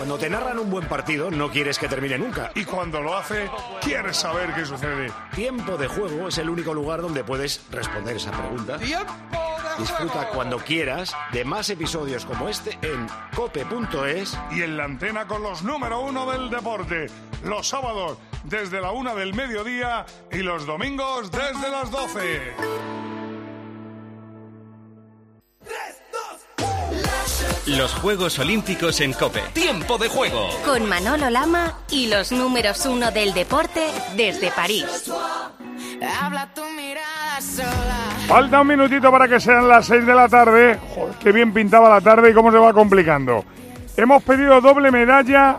Cuando te narran un buen partido, no quieres que termine nunca. Y cuando lo hace, quieres saber qué sucede. Tiempo de Juego es el único lugar donde puedes responder esa pregunta. Disfruta cuando quieras de más episodios como este en cope.es y en la antena con los número 1 del deporte. Los sábados desde la 1 del mediodía y los domingos desde las 12. Los Juegos Olímpicos en COPE. ¡Tiempo de Juego! Con Manolo Lama y los números 1 del deporte desde París. Falta un minutito para que sean las 6 de la tarde. Joder, qué bien pintaba la tarde y cómo se va complicando. Hemos pedido doble medalla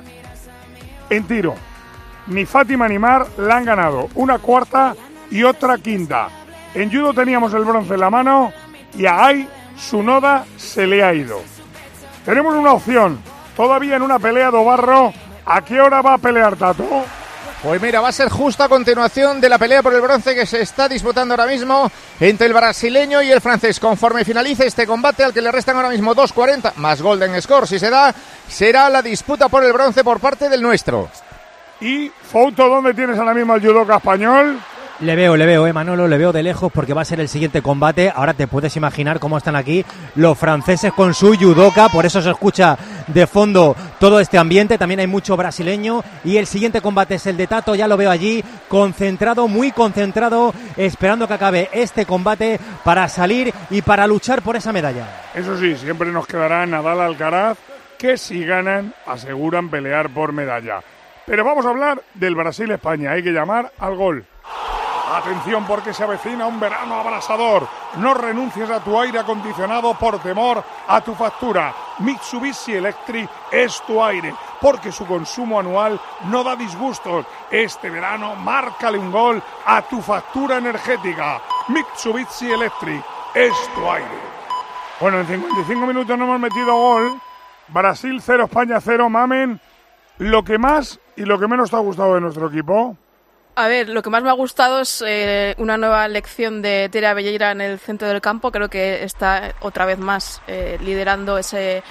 en tiro. Ni Fátima ni Mar la han ganado. Una cuarta y otra quinta. En judo teníamos el bronce en la mano y a Ai Tsunoda se le ha ido. Tenemos una opción, todavía en una pelea de barro. ¿A qué hora va a pelear Tato? Pues mira, va a ser justo a continuación de la pelea por el bronce que se está disputando ahora mismo entre el brasileño y el francés. Conforme finalice este combate, al que le restan ahora mismo 2.40 más Golden Score, si se da, será la disputa por el bronce por parte del nuestro. Y, Fouto, ¿dónde tienes ahora mismo el judoka español? Le veo, Manolo, le veo de lejos porque va a ser el siguiente combate. Ahora te puedes imaginar cómo están aquí los franceses con su judoka, por eso se escucha de fondo todo este ambiente. También hay mucho brasileño y el siguiente combate es el de Tato, ya lo veo allí, concentrado, muy concentrado, esperando que acabe este combate para salir y para luchar por esa medalla. Eso sí, siempre nos quedará Nadal Alcaraz, que si ganan aseguran pelear por medalla. Pero vamos a hablar del Brasil-España, hay que llamar al gol. Atención porque se avecina un verano abrasador. No renuncies a tu aire acondicionado por temor a tu factura. Mitsubishi Electric es tu aire, porque su consumo anual no da disgustos. Este verano márcale un gol a tu factura energética. Mitsubishi Electric es tu aire. Bueno, en 55 minutos no hemos metido gol. Brasil 0, España 0. Mamen, lo que más y lo que menos te ha gustado de nuestro equipo. A ver, lo que más me ha gustado es una nueva lección de Tere Abelleira en el centro del campo. Creo que está otra vez más liderando ese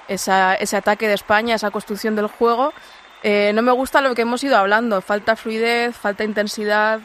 ataque de España, esa construcción del juego. No me gusta lo que hemos ido hablando. Falta fluidez, falta intensidad.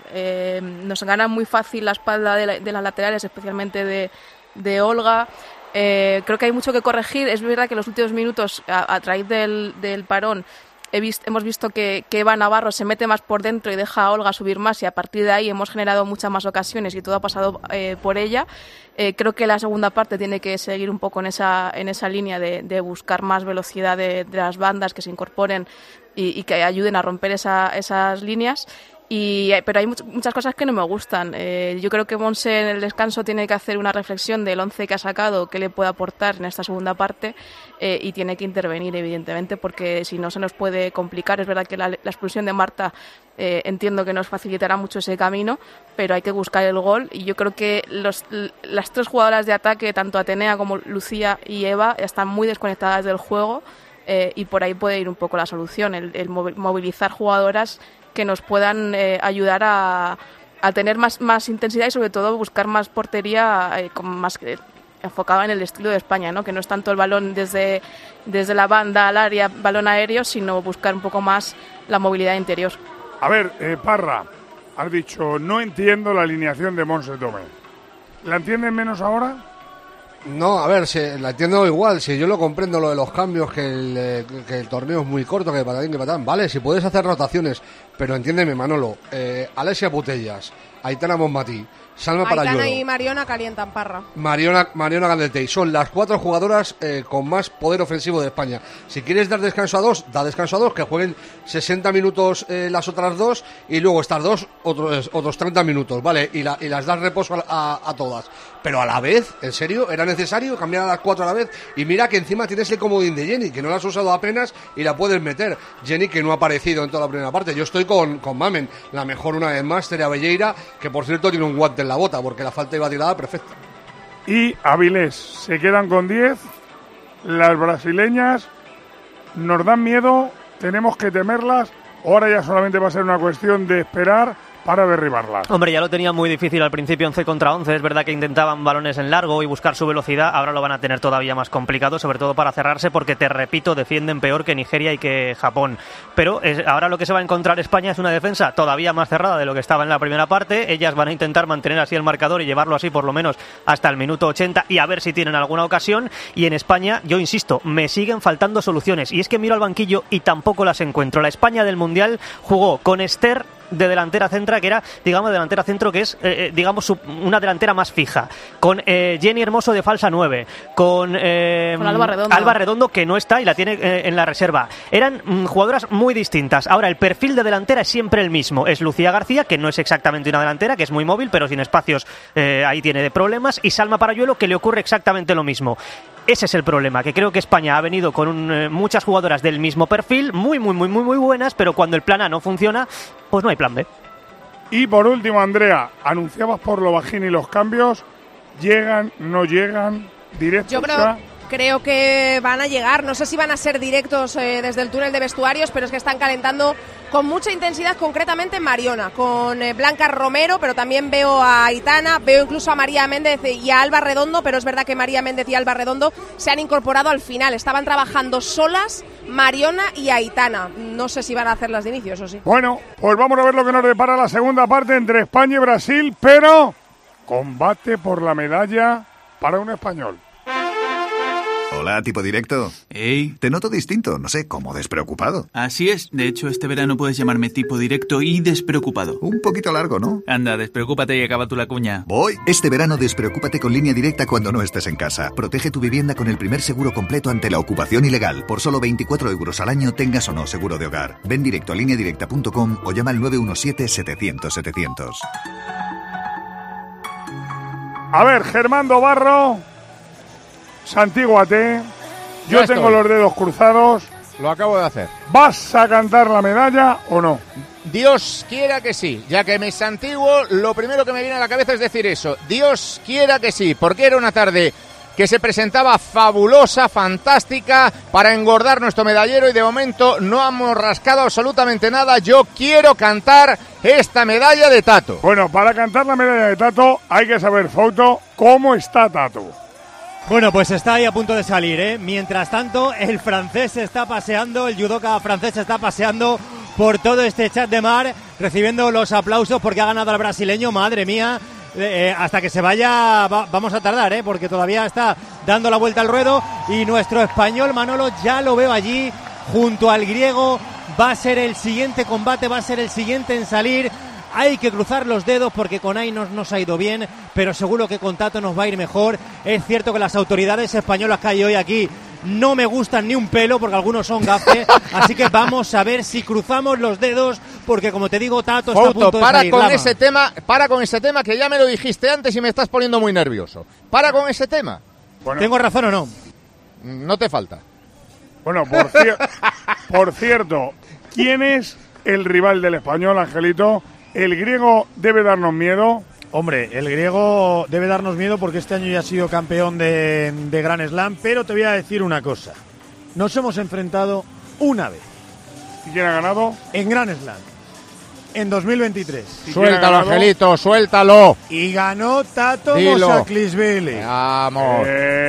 Nos gana muy fácil la espalda de las laterales, especialmente de Olga. Creo que hay mucho que corregir. Es verdad que en los últimos minutos, a raíz del parón, hemos visto que Eva Navarro se mete más por dentro y deja a Olga subir más, y a partir de ahí hemos generado muchas más ocasiones y todo ha pasado por ella. Creo que la segunda parte tiene que seguir un poco en esa línea de buscar más velocidad de las bandas que se incorporen y que ayuden a romper esas líneas. Pero hay muchas cosas que no me gustan. Yo creo que Monse en el descanso tiene que hacer una reflexión del 11 que ha sacado, qué le puede aportar en esta segunda parte, y tiene que intervenir, evidentemente, porque si no se nos puede complicar. Es verdad que la expulsión de Marta entiendo que nos facilitará mucho ese camino, pero hay que buscar el gol, y yo creo que las tres jugadoras de ataque, tanto Atenea como Lucía y Eva, están muy desconectadas del juego, y por ahí puede ir un poco la solución, el movilizar jugadoras que nos puedan ayudar a tener más intensidad y sobre todo buscar más portería más enfocada en el estilo de España, ¿no? Que no es tanto el balón desde la banda al área, balón aéreo, sino buscar un poco más la movilidad interior. A ver, Parra, has dicho, no entiendo la alineación de Monse Tomé. ¿La entienden menos ahora? No, a ver, la entiendo igual. Si yo lo comprendo, lo de los cambios, que el torneo es muy corto, que patatín, que patán. Vale, si puedes hacer rotaciones, pero entiéndeme, Manolo. Alessia Putellas, Aitana Bonmatí, Salma Parayuelo. Aitana y Mariona calientan, Parra. Mariona Galdetey. Son las 4 jugadoras con más poder ofensivo de España. Si quieres dar descanso a 2, da descanso a 2, que jueguen 60 minutos las otras 2, y luego estas 2 otros 30 minutos, ¿vale? Y las das reposo a todas. Pero a la vez, ¿en serio? ¿Era necesario cambiar a las 4 a la vez? Y mira que encima tienes el comodín de Jenny, que no la has usado apenas y la puedes meter. Jenny, que no ha aparecido en toda la primera parte. Yo estoy con Mamen, la mejor una vez más, Tere Abelleira, que por cierto tiene un guante en la bota, porque la falta iba tirada perfecta. Y Avilés, se quedan con 10. Las brasileñas nos dan miedo, tenemos que temerlas. Ahora ya solamente va a ser una cuestión de esperar para derribarla. Hombre, ya lo tenían muy difícil al principio 11 contra 11, es verdad que intentaban balones en largo y buscar su velocidad, ahora lo van a tener todavía más complicado, sobre todo para cerrarse, porque te repito, defienden peor que Nigeria y que Japón, pero ahora lo que se va a encontrar España es una defensa todavía más cerrada de lo que estaba en la primera parte, ellas van a intentar mantener así el marcador y llevarlo así por lo menos hasta el minuto 80 y a ver si tienen alguna ocasión, y en España, yo insisto, me siguen faltando soluciones, y es que miro al banquillo y tampoco las encuentro. La España del Mundial jugó con Esther de delantera centra, que era, digamos, delantera centro, que es, digamos, una delantera más fija, con Jenny Hermoso de falsa 9, con Alba Redondo, que no está y la tiene en la reserva. Eran jugadoras muy distintas. Ahora, el perfil de delantera es siempre el mismo. Es Lucía García, que no es exactamente una delantera, que es muy móvil, pero sin espacios ahí tiene de problemas, y Salma Parayuelo, que le ocurre exactamente lo mismo. Ese es el problema, que creo que España ha venido con muchas jugadoras del mismo perfil, muy buenas, pero cuando el plan A no funciona, pues no hay plan B. Y por último, Andrea, anunciabas por lo bajín y los cambios, ¿llegan, no llegan, directos? Yo creo que van a llegar, no sé si van a ser directos desde el túnel de vestuarios, pero es que están calentando con mucha intensidad, concretamente Mariona, con Blanca Romero, pero también veo a Aitana, veo incluso a María Méndez y a Alba Redondo, pero es verdad que María Méndez y Alba Redondo se han incorporado al final, estaban trabajando solas Mariona y Aitana, no sé si van a hacer las de inicio, eso sí. Bueno, pues vamos a ver lo que nos depara la segunda parte entre España y Brasil, pero combate por la medalla para un español. Hola, tipo directo. Hey. Te noto distinto, no sé, como despreocupado. Así es, de hecho este verano puedes llamarme tipo directo y despreocupado. Un poquito largo, ¿no? Anda, despreocúpate y acaba tú la cuña. Voy. Este verano despreocúpate con Línea Directa cuando no estés en casa. Protege tu vivienda con el primer seguro completo ante la ocupación ilegal. Por solo 24 € al año, tengas o no seguro de hogar. Ven directo a lineadirecta.com o llama al 917-700-700. A ver, Germando Barro, santíguate. Yo tengo los dedos cruzados. Lo acabo de hacer. ¿Vas a cantar la medalla o no? Dios quiera que sí. Ya que me santiguo, lo primero que me viene a la cabeza es decir eso. Dios quiera que sí, porque era una tarde que se presentaba fabulosa, fantástica, para engordar nuestro medallero, y de momento no hemos rascado absolutamente nada. Yo quiero cantar esta medalla de Tato. Bueno, para cantar la medalla de Tato hay que saber, Fouto, cómo está Tato. Bueno, pues está ahí a punto de salir, ¿eh? Mientras tanto, el francés se está paseando, el judoka francés se está paseando por todo este chat de mar, recibiendo los aplausos porque ha ganado al brasileño. Madre mía, hasta que se vaya vamos a tardar, porque todavía está dando la vuelta al ruedo, y nuestro español Manolo ya lo veo allí junto al griego. Va a ser el siguiente combate, va a ser el siguiente en salir. Hay que cruzar los dedos porque con Ai nos ha ido bien, pero seguro que con Tato nos va a ir mejor. Es cierto que las autoridades españolas que hay hoy aquí no me gustan ni un pelo porque algunos son gafe, así que vamos a ver si cruzamos los dedos, porque como te digo, Tato está a punto de salir. Para con ese tema que ya me lo dijiste antes y me estás poniendo muy nervioso. Para con ese tema. Bueno, ¿tengo razón o no? No te falta. Bueno, por cierto, ¿quién es el rival del español, Angelito? ¿El griego debe darnos miedo? Hombre, el griego debe darnos miedo porque este año ya ha sido campeón de Grand Slam, pero te voy a decir una cosa. Nos hemos enfrentado una vez. ¿Y quién ha ganado? En Grand Slam, en 2023. Suéltalo, Angelito, suéltalo. Y ganó Tato Mosaklisvili. Vamos.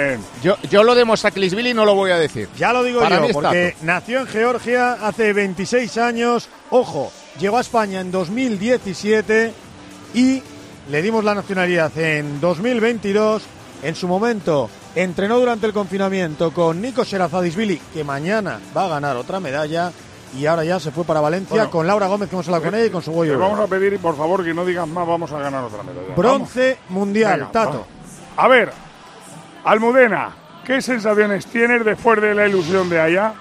Yo lo de Mosaklisvili no lo voy a decir. Ya lo digo yo, porque nació en Georgia hace 26 años. Ojo, llegó a España en 2017 y le dimos la nacionalidad en 2022. En su momento entrenó durante el confinamiento con Nico Sherazadishvili, que mañana va a ganar otra medalla. Y ahora ya se fue para Valencia con Laura Gómez, que hemos hablado con ella, y con su Goyo. Vamos a pedir, por favor, que no digas más, vamos a ganar otra medalla. Bronce mundial, venga, Tato. Vamos. A ver, Almudena, ¿qué sensaciones tienes después de la ilusión de allá?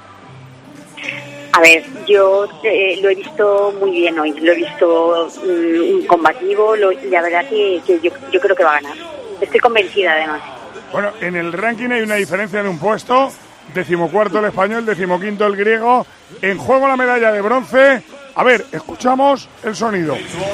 A ver, yo lo he visto muy bien hoy, lo he visto combativo, y la verdad que yo creo que va a ganar. Estoy convencida, además. Bueno, en el ranking hay una diferencia de un puesto. 14º el español, 15º el griego. En juego la medalla de bronce. A ver, escuchamos el sonido.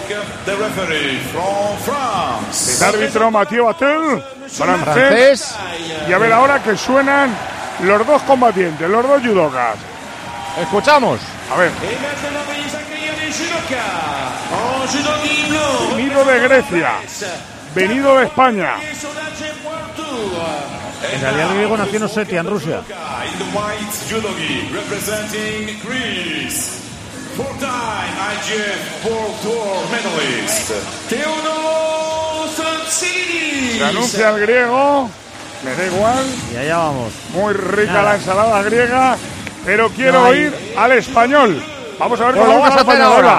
El árbitro Mathieu Vatel, francés. Y a ver ahora que suenan los dos combatientes, los dos judokas. Escuchamos. A ver. Venido de Grecia. Venido de España. En realidad el griego nació en Osetia, en Rusia. Se anuncia el griego. Me da igual. Y allá vamos. Muy rica la ensalada griega. Pero quiero oír al español. Vamos a ver cómo lo vamos a hacer ahora.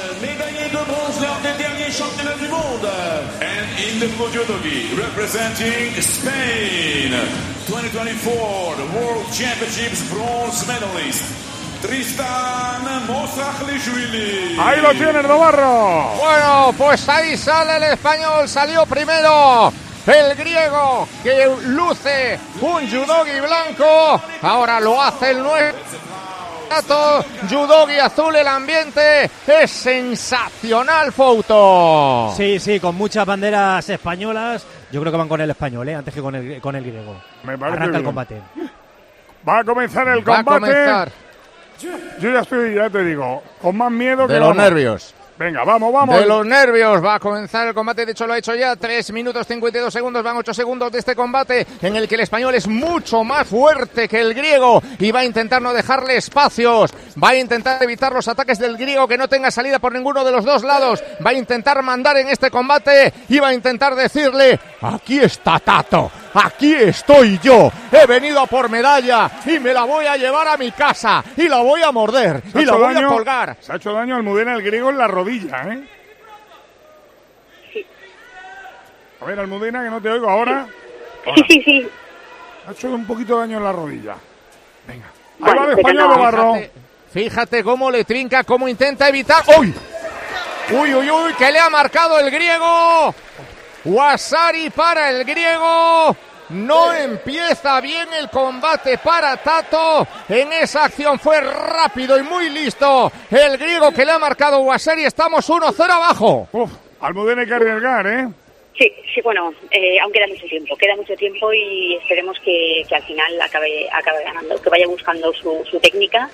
In the blue judogi, representing Spain, 2024 World Championships bronze medalist, Tristan Mosachlishvili. Ahí lo tienes, Navarro. Bueno, pues ahí sale el español, salió primero el griego, que luce un judogi blanco, ahora lo hace el nuevo. Judogi azul, el ambiente es sensacional, Fouto. Sí, con muchas banderas españolas. Yo creo que van con el español, antes que con el griego. Me parece Arranca bien. el combate. Va a comenzar el combate. Yo ya estoy, ya te digo, con más miedo que de los nervios. Venga, vamos. De los nervios va a comenzar el combate, de hecho lo ha hecho ya, 3 minutos 52 segundos, van 8 segundos de este combate en el que el español es mucho más fuerte que el griego y va a intentar no dejarle espacios, va a intentar evitar los ataques del griego, que no tenga salida por ninguno de los dos lados, va a intentar mandar en este combate y va a intentar decirle: aquí está Tato, aquí estoy yo, he venido a por medalla y me la voy a llevar a mi casa y la voy a morder y la voy a colgar. Se ha hecho daño Almudena el griego en la rodilla, ¿eh? Sí. A ver, Almudena, que no te oigo ahora. Sí. Ha hecho un poquito de daño en la rodilla. Venga. Bueno, ahí va el español, Navarro. Fíjate cómo le trinca, cómo intenta evitar. ¡Uy! ¡Uy! Que le ha marcado el griego. Wasari para el griego. No empieza bien el combate para Tato. En esa acción fue rápido y muy listo el griego que le ha marcado Wasari. Estamos 1-0 abajo. Almudena hay que arriesgar, ¿eh? Sí, bueno, aún queda mucho tiempo y esperemos que al final acabe ganando, que vaya buscando su técnica.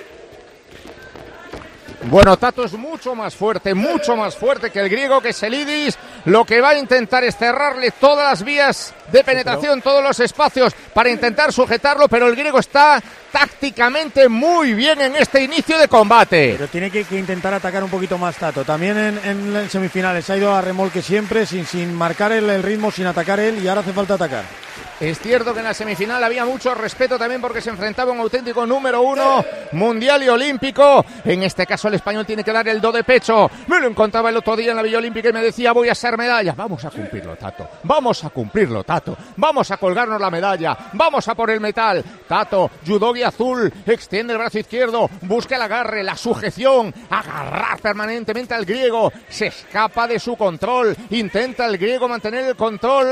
Bueno, Tato es mucho más fuerte que el griego, que Selidis. Lo que va a intentar es cerrarle todas las vías de penetración, todos los espacios para intentar sujetarlo, pero el griego está tácticamente muy bien en este inicio de combate. Pero tiene que intentar atacar un poquito más Tato. También en semifinales ha ido a remolque siempre, sin marcar el ritmo, sin atacar él, y ahora hace falta atacar. Es cierto que en la semifinal había mucho respeto también porque se enfrentaba un auténtico número 1 mundial y olímpico. En este caso el español tiene que dar el do de pecho. Me lo encontraba el otro día en la Villa Olímpica y me decía: voy a ser medalla. Vamos a cumplirlo, Tato. Vamos a colgarnos la medalla. Vamos a por el metal. Tato, judogi azul, extiende el brazo izquierdo, busca el agarre, la sujeción, agarrar permanentemente al griego. Se escapa de su control. Intenta el griego mantener el control.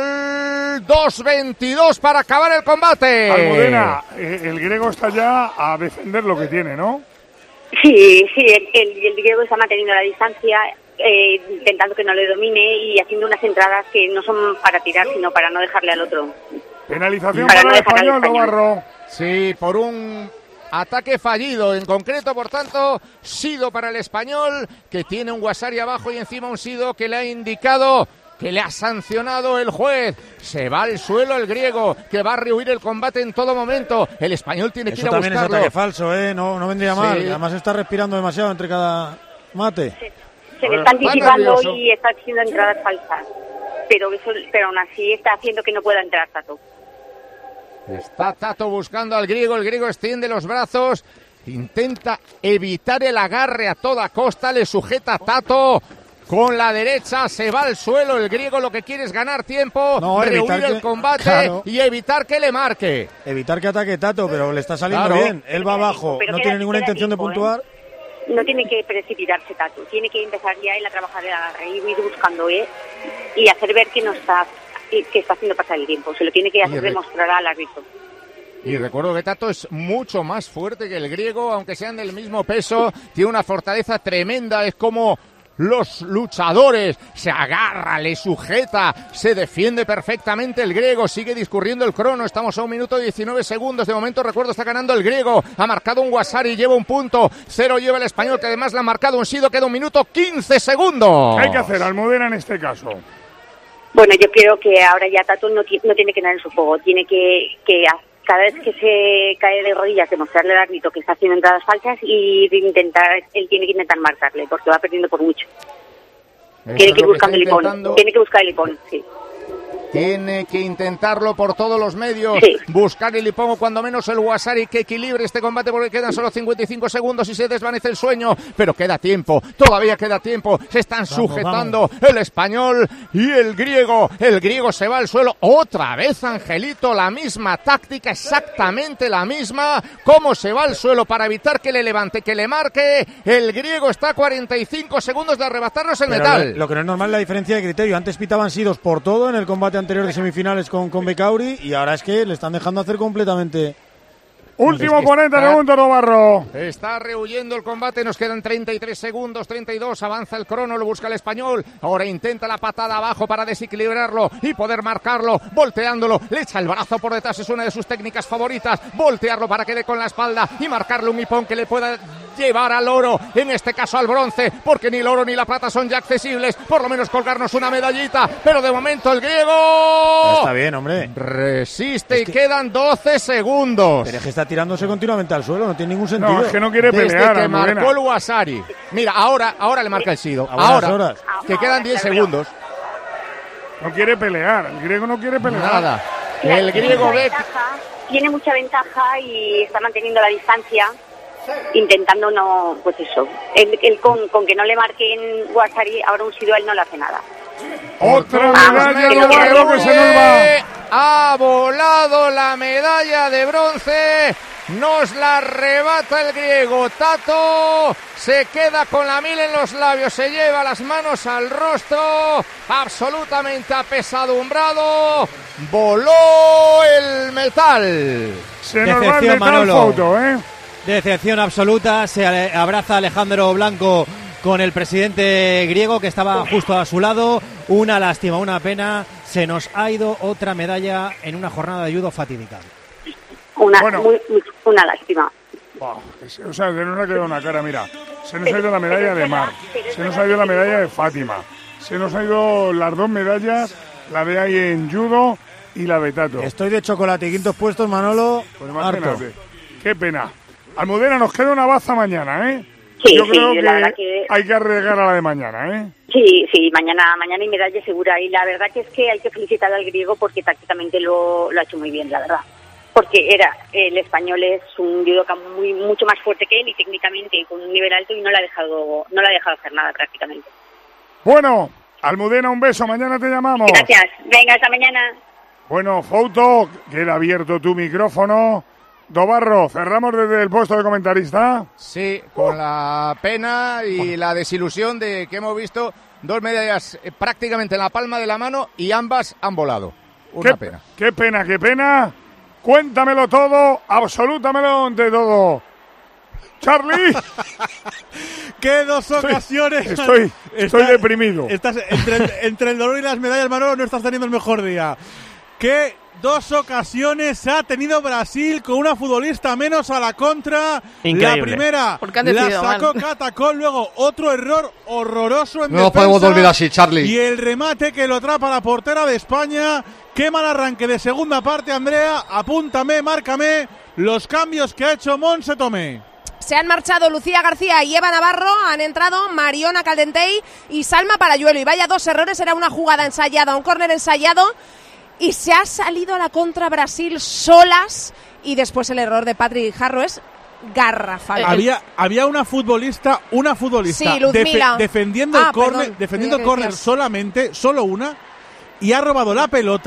2:22 para acabar el combate. Almudena, el griego está ya a defender lo que tiene, ¿no? Sí, el griego está manteniendo la distancia, intentando que no le domine y haciendo unas entradas que no son para tirar, sino para no dejarle al otro. Penalización para el español, Navarro. Sí, por un ataque fallido, en concreto, por tanto, sido para el español, que tiene un Wasari abajo y encima un sido que le ha indicado, que le ha sancionado el juez. Se va al suelo el griego, que va a rehuir el combate en todo momento. El español tiene que ir a buscarlo. Eso también es ataque falso, no vendría mal. Además está respirando demasiado entre cada mate. Se le está anticipando y está haciendo entradas falsas. Pero aún así está haciendo que no pueda entrar Tato. Está Tato buscando al griego, el griego extiende los brazos, intenta evitar el agarre a toda costa, le sujeta a Tato. Con la derecha se va al suelo el griego, lo que quiere es ganar tiempo, rehuir el combate y evitar que le marque. Evitar que ataque Tato, pero le está saliendo bien. Él va abajo, no tiene ninguna intención de puntuar. No tiene que precipitarse Tato, tiene que empezar ya él a trabajar el agarre y ir buscando y hacer ver que está haciendo pasar el tiempo. Se lo tiene que hacer demostrar al árbitro. Y recuerdo que Tato es mucho más fuerte que el griego, aunque sean del mismo peso, tiene una fortaleza tremenda, es como los luchadores. Se agarra, le sujeta, se defiende perfectamente el griego. Sigue discurriendo el crono. Estamos a 1 minuto y 19 segundos. De momento, recuerdo, está ganando el griego. Ha marcado un Guassari, lleva 1 punto. 0 lleva el español, que además le ha marcado un Sido. Queda 1 minuto 15 segundos. ¿Qué hay que hacer, Almudena, en este caso? Bueno, yo creo que ahora ya Tato no tiene que dar en su juego. Tiene que cada vez que se cae de rodillas, demostrarle al árbitro que está haciendo entradas falsas y él tiene que intentar marcarle, porque va perdiendo por mucho. Tiene que ir buscando el hipón. Tiene que buscar el hipón, sí. Tiene que intentarlo por todos los medios, buscar el hipón o cuando menos el Guassari que equilibre este combate, porque quedan solo 55 segundos y se desvanece el sueño, pero queda tiempo, todavía queda tiempo, se están sujetando el español y el griego se va al suelo, otra vez Angelito, la misma táctica, exactamente la misma, cómo se va al suelo para evitar que le levante, que le marque, el griego está a 45 segundos de arrebatarnos el metal. Lo que no es normal es la diferencia de criterio, antes pitaban Sidos por todo en el combate anterior de semifinales con Becauri y ahora es que le están dejando hacer completamente. Último 40 segundos, Novarro. Está rehuyendo el combate, nos quedan 33 segundos, 32, avanza el crono, lo busca el español, ahora intenta la patada abajo para desequilibrarlo y poder marcarlo, volteándolo, le echa el brazo por detrás, es una de sus técnicas favoritas, voltearlo para que dé con la espalda y marcarle un hipón que le pueda llevar al oro, en este caso al bronce, porque ni el oro ni la plata son ya accesibles, por lo menos colgarnos una medallita, pero de momento el griego... Está bien, hombre. Resiste y quedan 12 segundos. Pero es que está tirándose continuamente al suelo, no tiene ningún sentido. No, es que no quiere pelear. Desde que marcó el Guassari. Mira, ahora le marca el Sido. Ahora, que quedan 10 segundos. No quiere pelear, el griego no quiere pelear. Nada. El griego tiene mucha ventaja y está manteniendo la distancia, intentando no, pues eso. Él con que no le marquen Guassari, ahora un Sido, él no le hace nada. Otra medalla que se nos va. Ha volado la medalla de bronce. Nos la arrebata el griego. Tato se queda con la 1000 en los labios, se lleva las manos al rostro, absolutamente apesadumbrado. Voló el metal. Se nos va el metal, foto, Decepción absoluta. Se abraza Alejandro Blanco con el presidente griego que estaba justo a su lado. Una lástima, una pena. Se nos ha ido otra medalla en una jornada de judo fatídica. Una lástima. O sea, se nos ha quedado una cara, mira. Se nos ha ido la medalla de Mar, se nos ha ido la medalla de Fátima, se nos ha ido las 2 medallas, la de ahí en judo y la de Tato. Estoy de chocolate, quintos puestos, Manolo. Pues imagínate. Qué pena. Almudena, nos queda una baza mañana, Sí, yo creo que la verdad que hay que arriesgar a la de mañana, Sí, mañana hay medalla segura y la verdad que es que hay que felicitar al griego porque tácticamente lo ha hecho muy bien, la verdad. Porque el español es un judoka mucho más fuerte que él y técnicamente con un nivel alto y no le ha dejado hacer nada prácticamente. Bueno, Almudena, un beso, mañana te llamamos. Gracias, venga, hasta mañana. Bueno, Fouto, queda abierto tu micrófono. Dobarro, cerramos desde el puesto de comentarista. Sí, con la pena y la desilusión de que hemos visto 2 medallas prácticamente en la palma de la mano y ambas han volado. Una pena. Qué pena. Cuéntamelo todo, absolútamelo de todo. Charlie. ¡Qué 2 ocasiones! Estoy deprimido. Estás entre el dolor y las medallas, Manolo, no estás teniendo el mejor día. ¿Qué 2 ocasiones ha tenido Brasil con una futbolista menos a la contra? Increíble. La primera la sacó Catacol, luego otro error horroroso en defensa. No nos podemos olvidar así, Charlie. Y el remate que lo atrapa la portera de España. Qué mal arranque de segunda parte, Andrea. Apúntame, márcame los cambios que ha hecho Montse Tomé. Se han marchado Lucía García y Eva Navarro, han entrado Mariona Caldentey y Salma Parayuelo. Y vaya 2 errores, era una jugada ensayada, un córner ensayado. Y se ha salido a la contra Brasil solas y después el error de Patrick Jarro es garrafal. Había una futbolista sí, defendiendo el córner solamente, solo una, y ha robado la pelota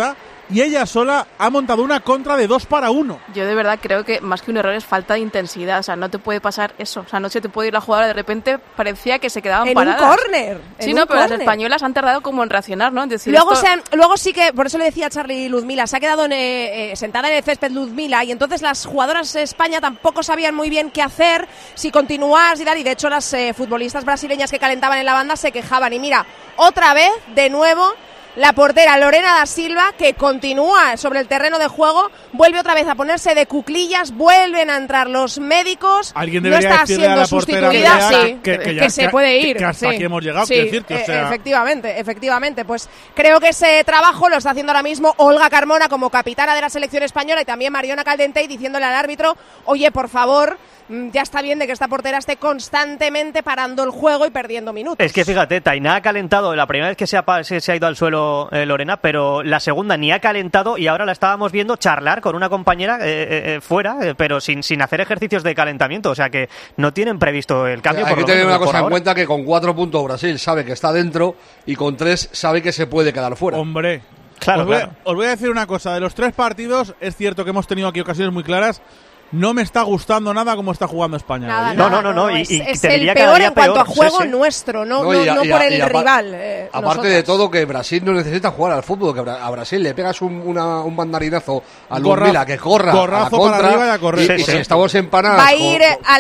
y ella sola ha montado una contra de 2-1. Yo de verdad creo que más que un error es falta de intensidad. O sea, no te puede pasar eso. O sea, no se te puede ir la jugadora. De repente parecía que se quedaban paradas. En un córner. Sí, no, pero las españolas han tardado como en reaccionar, ¿no? Es decir, luego sí que, por eso le decía a Charly Ludmila, se ha quedado sentada en el césped Ludmila, y entonces las jugadoras de España tampoco sabían muy bien qué hacer, si continuar, y de hecho las futbolistas brasileñas que calentaban en la banda se quejaban. Y mira, otra vez, de nuevo, la portera Lorena da Silva, que continúa sobre el terreno de juego, vuelve otra vez a ponerse de cuclillas, vuelven a entrar los médicos, ¿alguien no debería está siendo la sustituida, que se puede ir. Que hasta aquí hemos llegado, sí, decirte, o sea... efectivamente, pues creo que ese trabajo lo está haciendo ahora mismo Olga Carmona como capitana de la selección española, y también Mariona Caldentey diciéndole al árbitro, oye, por favor, ya está bien de que esta portera esté constantemente parando el juego y perdiendo minutos. Es que fíjate, Tainá ha calentado la primera vez que se ha ido al suelo Lorena, pero la segunda ni ha calentado, y ahora la estábamos viendo charlar con una compañera fuera, pero sin hacer ejercicios de calentamiento. O sea que no tienen previsto el cambio. Hay que tener una cosa en cuenta, que con 4 puntos Brasil sabe que está dentro y con 3 sabe que se puede quedar fuera. Hombre, claro, os voy a decir una cosa. De los 3 partidos, es cierto que hemos tenido aquí ocasiones muy claras. No me está gustando nada cómo está jugando España. Nada, no. Es el peor en cuanto a juego nuestro, no por el rival. Aparte de todo, que Brasil no necesita jugar al fútbol, que a Brasil le pegas un mandarinazo a Ludmila, que corra a la contra, para arriba y a correr. Y estamos empanadas. Va a ir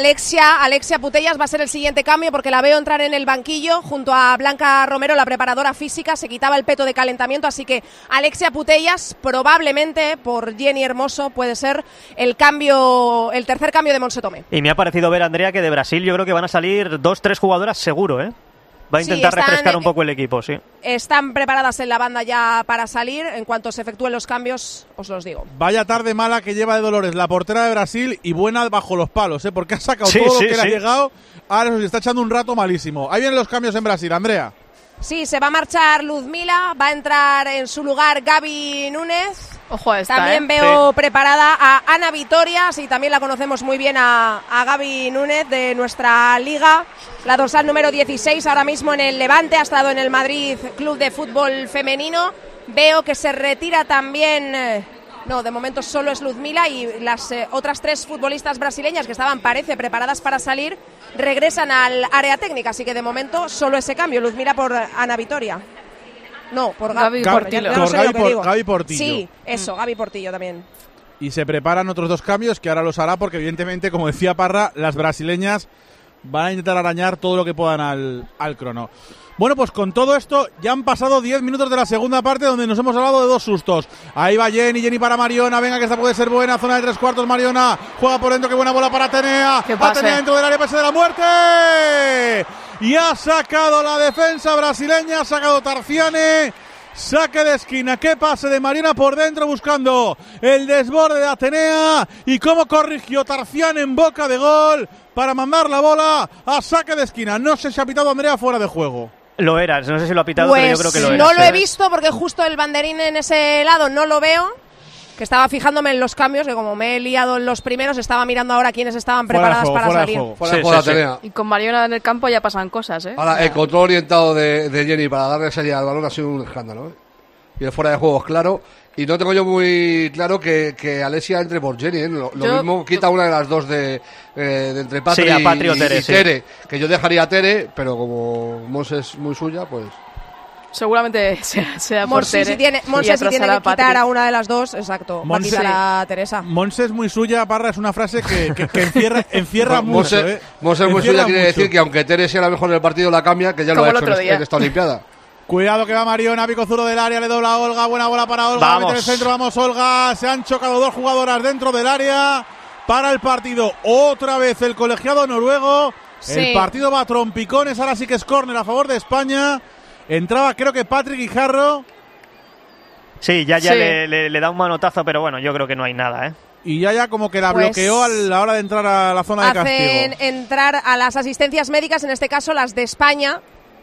Alexia Putellas, va a ser el siguiente cambio, porque la veo entrar en el banquillo junto a Blanca Romero, la preparadora física. Se quitaba el peto de calentamiento, así que Alexia Putellas, probablemente por Jenny Hermoso, puede ser el tercer cambio de Montse Tomé. Y me ha parecido ver, Andrea, que de Brasil yo creo que van a salir 2-3 jugadoras seguro, ¿eh? Va a intentar refrescar un poco el equipo, sí. Están preparadas en la banda ya para salir. En cuanto se efectúen los cambios, os los digo. Vaya tarde mala que lleva de Dolores la portera de Brasil, y buena bajo los palos, ¿eh? Porque ha sacado todo lo que le ha llegado. Ahora se está echando un rato malísimo. Ahí vienen los cambios en Brasil, Andrea. Sí, se va a marchar Ludmila, va a entrar en su lugar Gaby Núñez. Ojo a esta, también veo preparada a Ana Vitorias, y también la conocemos muy bien a Gaby Núñez de nuestra liga. La dorsal número 16, ahora mismo en el Levante, ha estado en el Madrid Club de Fútbol Femenino. Veo que se retira también... No, de momento solo es Ludmila, y las otras 3 futbolistas brasileñas que estaban, parece, preparadas para salir, regresan al área técnica, así que de momento solo ese cambio, Ludmila por Ana Vitoria. No, por Gaby Portillo. Gaby Portillo. Sí, eso, Gaby Portillo también. Y se preparan otros 2 cambios que ahora los hará, porque evidentemente, como decía Parra, las brasileñas van a intentar arañar todo lo que puedan al crono. Bueno, pues con todo esto ya han pasado 10 minutos de la segunda parte, donde nos hemos hablado de 2 sustos. Ahí va Jenny para Mariona, venga que esta puede ser buena, zona de 3/4, Mariona juega por dentro, qué buena bola para Atenea. Atenea dentro del área, pase de la muerte. Y ha sacado la defensa brasileña, ha sacado Tarciane. Saque de esquina, qué pase de Mariona por dentro buscando el desborde de Atenea, y cómo corrigió Tarciane en boca de gol para mandar la bola a saque de esquina. No sé si ha pitado Andrea fuera de juego. Lo era, no sé si lo ha pitado, pues pero yo creo que lo era. No lo he visto, porque justo el banderín en ese lado no lo veo, que estaba fijándome en los cambios, que como me he liado en los primeros, estaba mirando ahora quiénes estaban preparadas para salir. Y con Mariona en el campo ya pasan cosas, ¿eh? Ahora, el control orientado de Jenny para darle salida al balón ha sido un escándalo, ¿eh? Y el fuera de juego es claro. Y no tengo yo muy claro que Alexia entre por Jenny, ¿eh? Lo mismo quita una de las dos de entre Patri, y Tere, que yo dejaría a Tere, pero como Mons es muy suya, pues... Seguramente sea por Tere. Si tiene que quitar a una de las dos, exacto, va a quitar a Teresa. Mons es muy suya, Parra, es una frase que encierra mucho. Mons es muy suya, quiere decir que aunque Tere sea la mejor del partido, la cambia, que ya lo ha hecho en esta Olimpiada. Cuidado que va Mariona, pico zurdo del área, le dobla a Olga, buena bola para Olga, vamos. Mete en el centro, vamos Olga, se han chocado 2 jugadoras dentro del área para el partido, otra vez el colegiado noruego, el partido va a trompicones, ahora sí que es córner a favor de España, entraba creo que Patrick Guijarro. Sí, ya le da un manotazo, pero bueno, yo creo que no hay nada, ¿eh? Y ya como que la bloqueó a la hora de entrar a la zona de castigo. Hacen entrar a las asistencias médicas, en este caso las de España,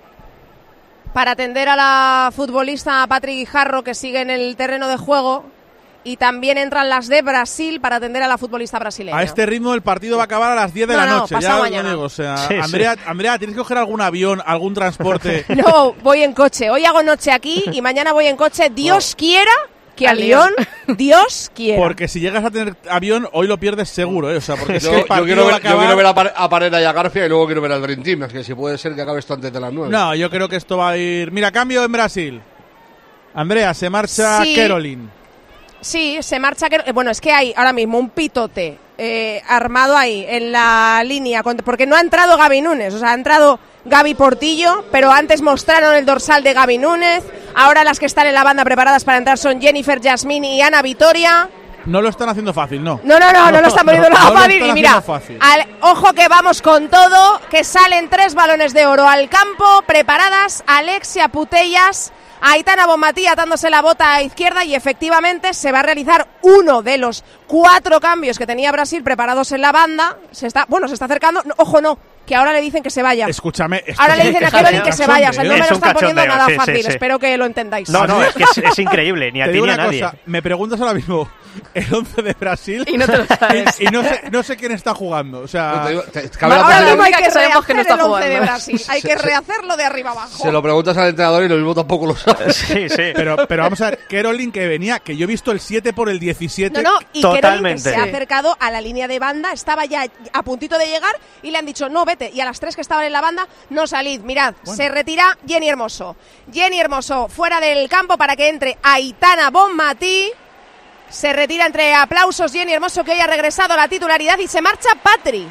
para atender a la futbolista Patrick Guijarro, que sigue en el terreno de juego, y también entran las de Brasil para atender a la futbolista brasileña. A este ritmo el partido va a acabar a las 10 de la noche. Ya mañana. Digo, o sea, Andrea, ¿tienes que coger algún avión, algún transporte? No, voy en coche. Hoy hago noche aquí y mañana voy en coche. Dios quiera que a Lyon, Dios quiera. Porque si llegas a tener avión, hoy lo pierdes seguro, ¿eh? O sea, porque yo quiero ver a Parera y a García y luego quiero ver al Dream Team. Es que si puede ser que acabe esto antes de las 9. No, yo creo que esto va a ir... Mira, cambio en Brasil. Andrea, se marcha Caroline. Sí, se marcha... Bueno, es que hay ahora mismo un pitote armado ahí en la línea, porque no ha entrado Gaby Núñez, o sea, ha entrado Gaby Portillo, pero antes mostraron el dorsal de Gaby Núñez. Ahora las que están en la banda preparadas para entrar son Jennifer Jasmine y Ana Vitoria. No lo están haciendo fácil, ¿no? No lo están poniendo nada fácil. Y mira, ojo que vamos con todo, que salen 3 balones de oro al campo, preparadas Alexia Putellas, Aitana Bonmatí atándose la bota a izquierda y efectivamente se va a realizar uno de los 4 cambios que tenía Brasil preparados en la banda. Se está acercando. No, ojo, no, que ahora le dicen que se vaya. Escúchame. Ahora le dicen a Caroline que se vaya. O sea, no me lo están poniendo nada fácil. Espero que lo entendáis. No, es que es increíble. Ni a ti ni a nadie. Cosa, me preguntas ahora mismo el 11 de Brasil y no te lo sabes. y no sé quién está jugando. O sea, ahora mismo hay que rehacer el 11 de Brasil. Hay que rehacerlo de arriba abajo. Se lo preguntas al entrenador y lo mismo tampoco lo sabe. Sí. Pero vamos a ver, Caroline que venía, que yo he visto el 7 por el 17. No, y Caroline que se ha acercado a la línea de banda, estaba ya a puntito de llegar y le han dicho no, vete. Y a las 3 que estaban en la banda, no salid. Mirad, se retira Jenny Hermoso. Jenny Hermoso fuera del campo para que entre Aitana Bonmatí. Se retira entre aplausos Jenny Hermoso, que hoy ha regresado a la titularidad, y se marcha Patri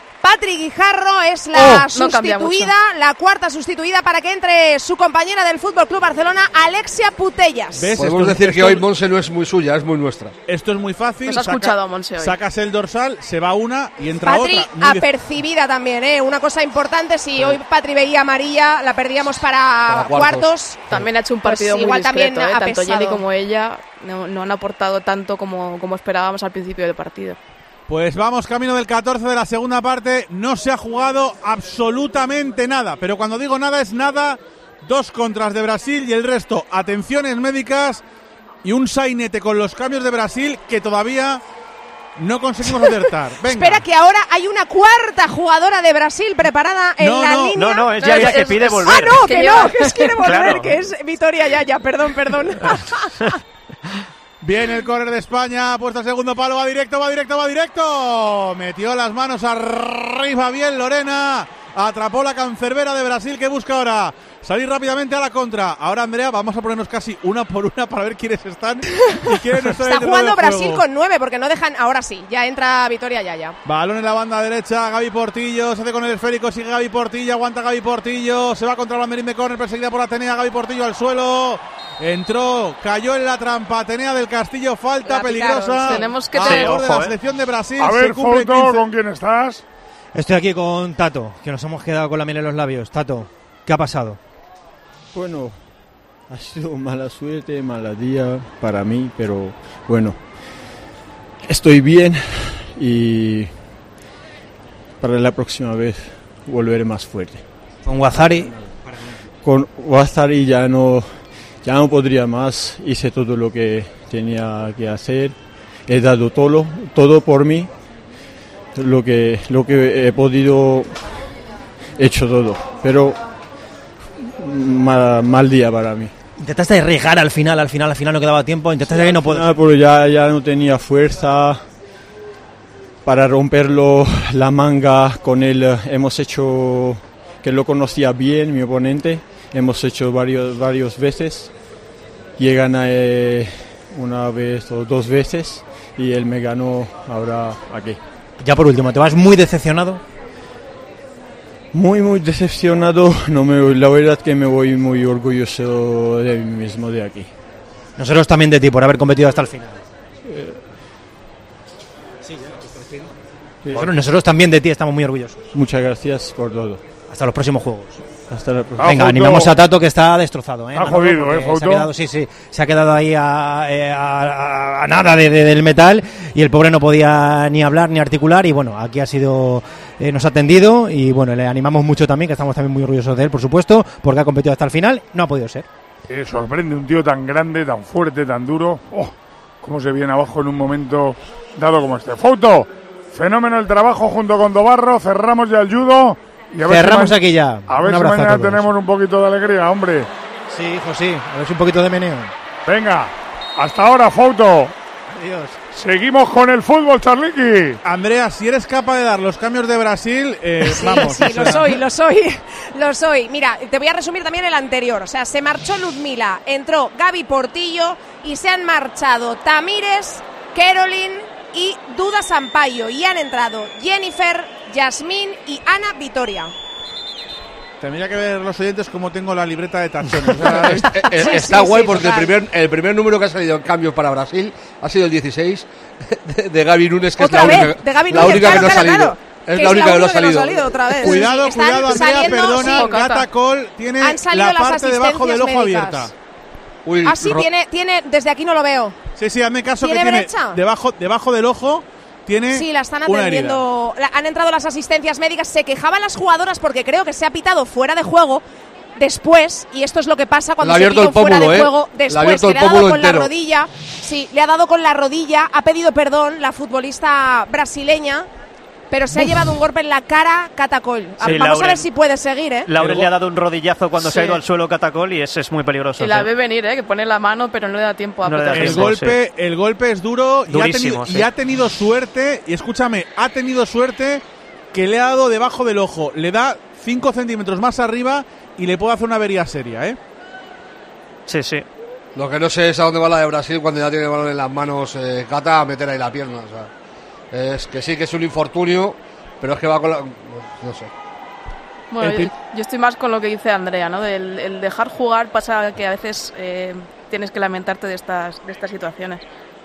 Guijarro es la sustituida, la cuarta sustituida para que entre su compañera del Fútbol Club Barcelona, Alexia Putellas. Podemos decir que hoy Monse no es muy suya, es muy nuestra. Esto es muy fácil. Nos ha escuchado a Monse hoy. Sacas el dorsal, se va una y entra Patri otra. apercibida también, una cosa importante, si hoy Patri veía amarilla, la perdíamos para cuartos. También ha hecho un partido muy igual discreto, también tanto pesado. Jenny como ella no han aportado tanto como esperábamos al principio del partido. Pues vamos camino del 14 de la segunda parte. No se ha jugado absolutamente nada, pero cuando digo nada es nada. 2 contras de Brasil y el resto atenciones médicas y un sainete con los cambios de Brasil que todavía no conseguimos acertar. Venga. Espera, que ahora hay una cuarta jugadora de Brasil preparada en la línea. No, es Yaya que pide volver. Que es quiere volver, claro. Que es Vitoria Yaya, perdón. Viene el córner de España, puesto el segundo palo, va directo. Metió las manos arriba bien Lorena. Atrapó la cancerbera de Brasil que busca ahora salir rápidamente a la contra. Ahora, Andrea, vamos a ponernos casi una por una para ver quiénes están y quiénes no están. Está jugando Brasil con 9 porque no dejan. Ahora sí, ya entra Vitoria Yaya. Balón en la banda derecha, Gaby Portillo se hace con el esférico, sigue Gaby Portillo, aguanta Gaby Portillo, se va contra el banderín de córner, perseguida por Atenea. Gaby Portillo al suelo. Entró, cayó en la trampa Atenea del Castillo, falta peligrosa. Tenemos que tener de la selección de Brasil. A ver, Foto, ¿con quién estás? Estoy aquí con Tato, que nos hemos quedado con la miel en los labios. Tato, ¿qué ha pasado? Bueno, ha sido mala suerte, mala día para mí, pero bueno, estoy bien y para la próxima vez volveré más fuerte. ¿Con Guazzari? Con Guazzari ya no podría más, hice todo lo que tenía que hacer, he dado todo por mí, lo que he podido, he hecho todo, pero mal día para mí. Intentaste arriesgar al final no quedaba tiempo, intentaste que no puedo. Pero ya no tenía fuerza para romperlo, la manga con él, hemos hecho, que lo conocía bien mi oponente, hemos hecho varias veces, llegan una vez o 2 veces y él me ganó ahora aquí. Ya por último, ¿te vas muy decepcionado? Muy decepcionado, la verdad que me voy muy orgulloso de mí mismo de aquí. Nosotros también de ti, por haber competido hasta el final. Bueno, nosotros también de ti estamos muy orgullosos. Muchas gracias por todo. Hasta los próximos juegos. Hasta la próxima. Venga, animamos a Tato, que está destrozado. Está jodido, Foto. Se ha quedado ahí a nada del metal y el pobre no podía ni hablar ni articular y bueno, aquí nos ha atendido y bueno, le animamos mucho también, que estamos también muy orgullosos de él, por supuesto, porque ha competido hasta el final, no ha podido ser. Sorprende un tío tan grande, tan fuerte, tan duro. Cómo se viene abajo en un momento dado como este. Foto, fenómeno el trabajo junto con Dobarro, cerramos ya el judo. Y cerramos aquí ya. A ver si mañana tenemos un poquito de alegría, hombre. Sí, hijo, sí. A ver si un poquito de meneo. Venga, Hasta ahora, Fouto. Adiós. Seguimos con el fútbol, Charliqui. Andrea, si eres capaz de dar los cambios de Brasil, vamos. Sí, lo soy. Mira, te voy a resumir también el anterior. O sea, se marchó Ludmila, entró Gaby Portillo y se han marchado Tamires, Caroline y Duda Sampaio. Y han entrado Jennifer, Yasmín y Ana Vitoria. Tendría que ver los oyentes cómo tengo la libreta de tachones. O sea, está guay porque el primer número que ha salido en cambios para Brasil ha sido el 16 de Gaby Núñez, que otra es vez, de Gaby la Núñez, única que no ha claro, salido. claro. Es la única que no ha salido. Otra vez. Cuidado, Sí, Andrea, saliendo, perdona, sí, Cata Cole tiene la parte debajo del ojo médicas. abierta. Uy, sí, tiene, desde aquí no lo veo. Sí, hazme caso que ¿Tiene tiene brecha? debajo del ojo. Sí, la están atendiendo. Han entrado las asistencias médicas. Se quejaban las jugadoras porque creo que se ha pitado fuera de juego después, y esto es lo que pasa cuando se pita fuera de juego después. Le ha dado con la rodilla. Sí, le ha dado con la rodilla. Ha pedido perdón la futbolista brasileña, pero se ha llevado un golpe en la cara Catacol. Sí, vamos a ver si puede seguir, ¿eh? Laurel le ha dado un rodillazo cuando se ha ido al suelo Catacol y es muy peligroso. Y la ve venir, que pone la mano, pero no le da tiempo a apretar. El golpe es duro y ha tenido suerte, y escúchame, ha tenido suerte que le ha dado debajo del ojo. Le da 5 centímetros más arriba y le puede hacer una avería seria, ¿eh? Sí. Lo que no sé es a dónde va la de Brasil cuando ya tiene el balón en las manos, Cata, a meter ahí la pierna. O sea, es que sí que es un infortunio, pero es que va con la... No sé. Bueno, yo estoy más con lo que dice Andrea, ¿no? El dejar jugar pasa que a veces tienes que lamentarte de estas situaciones.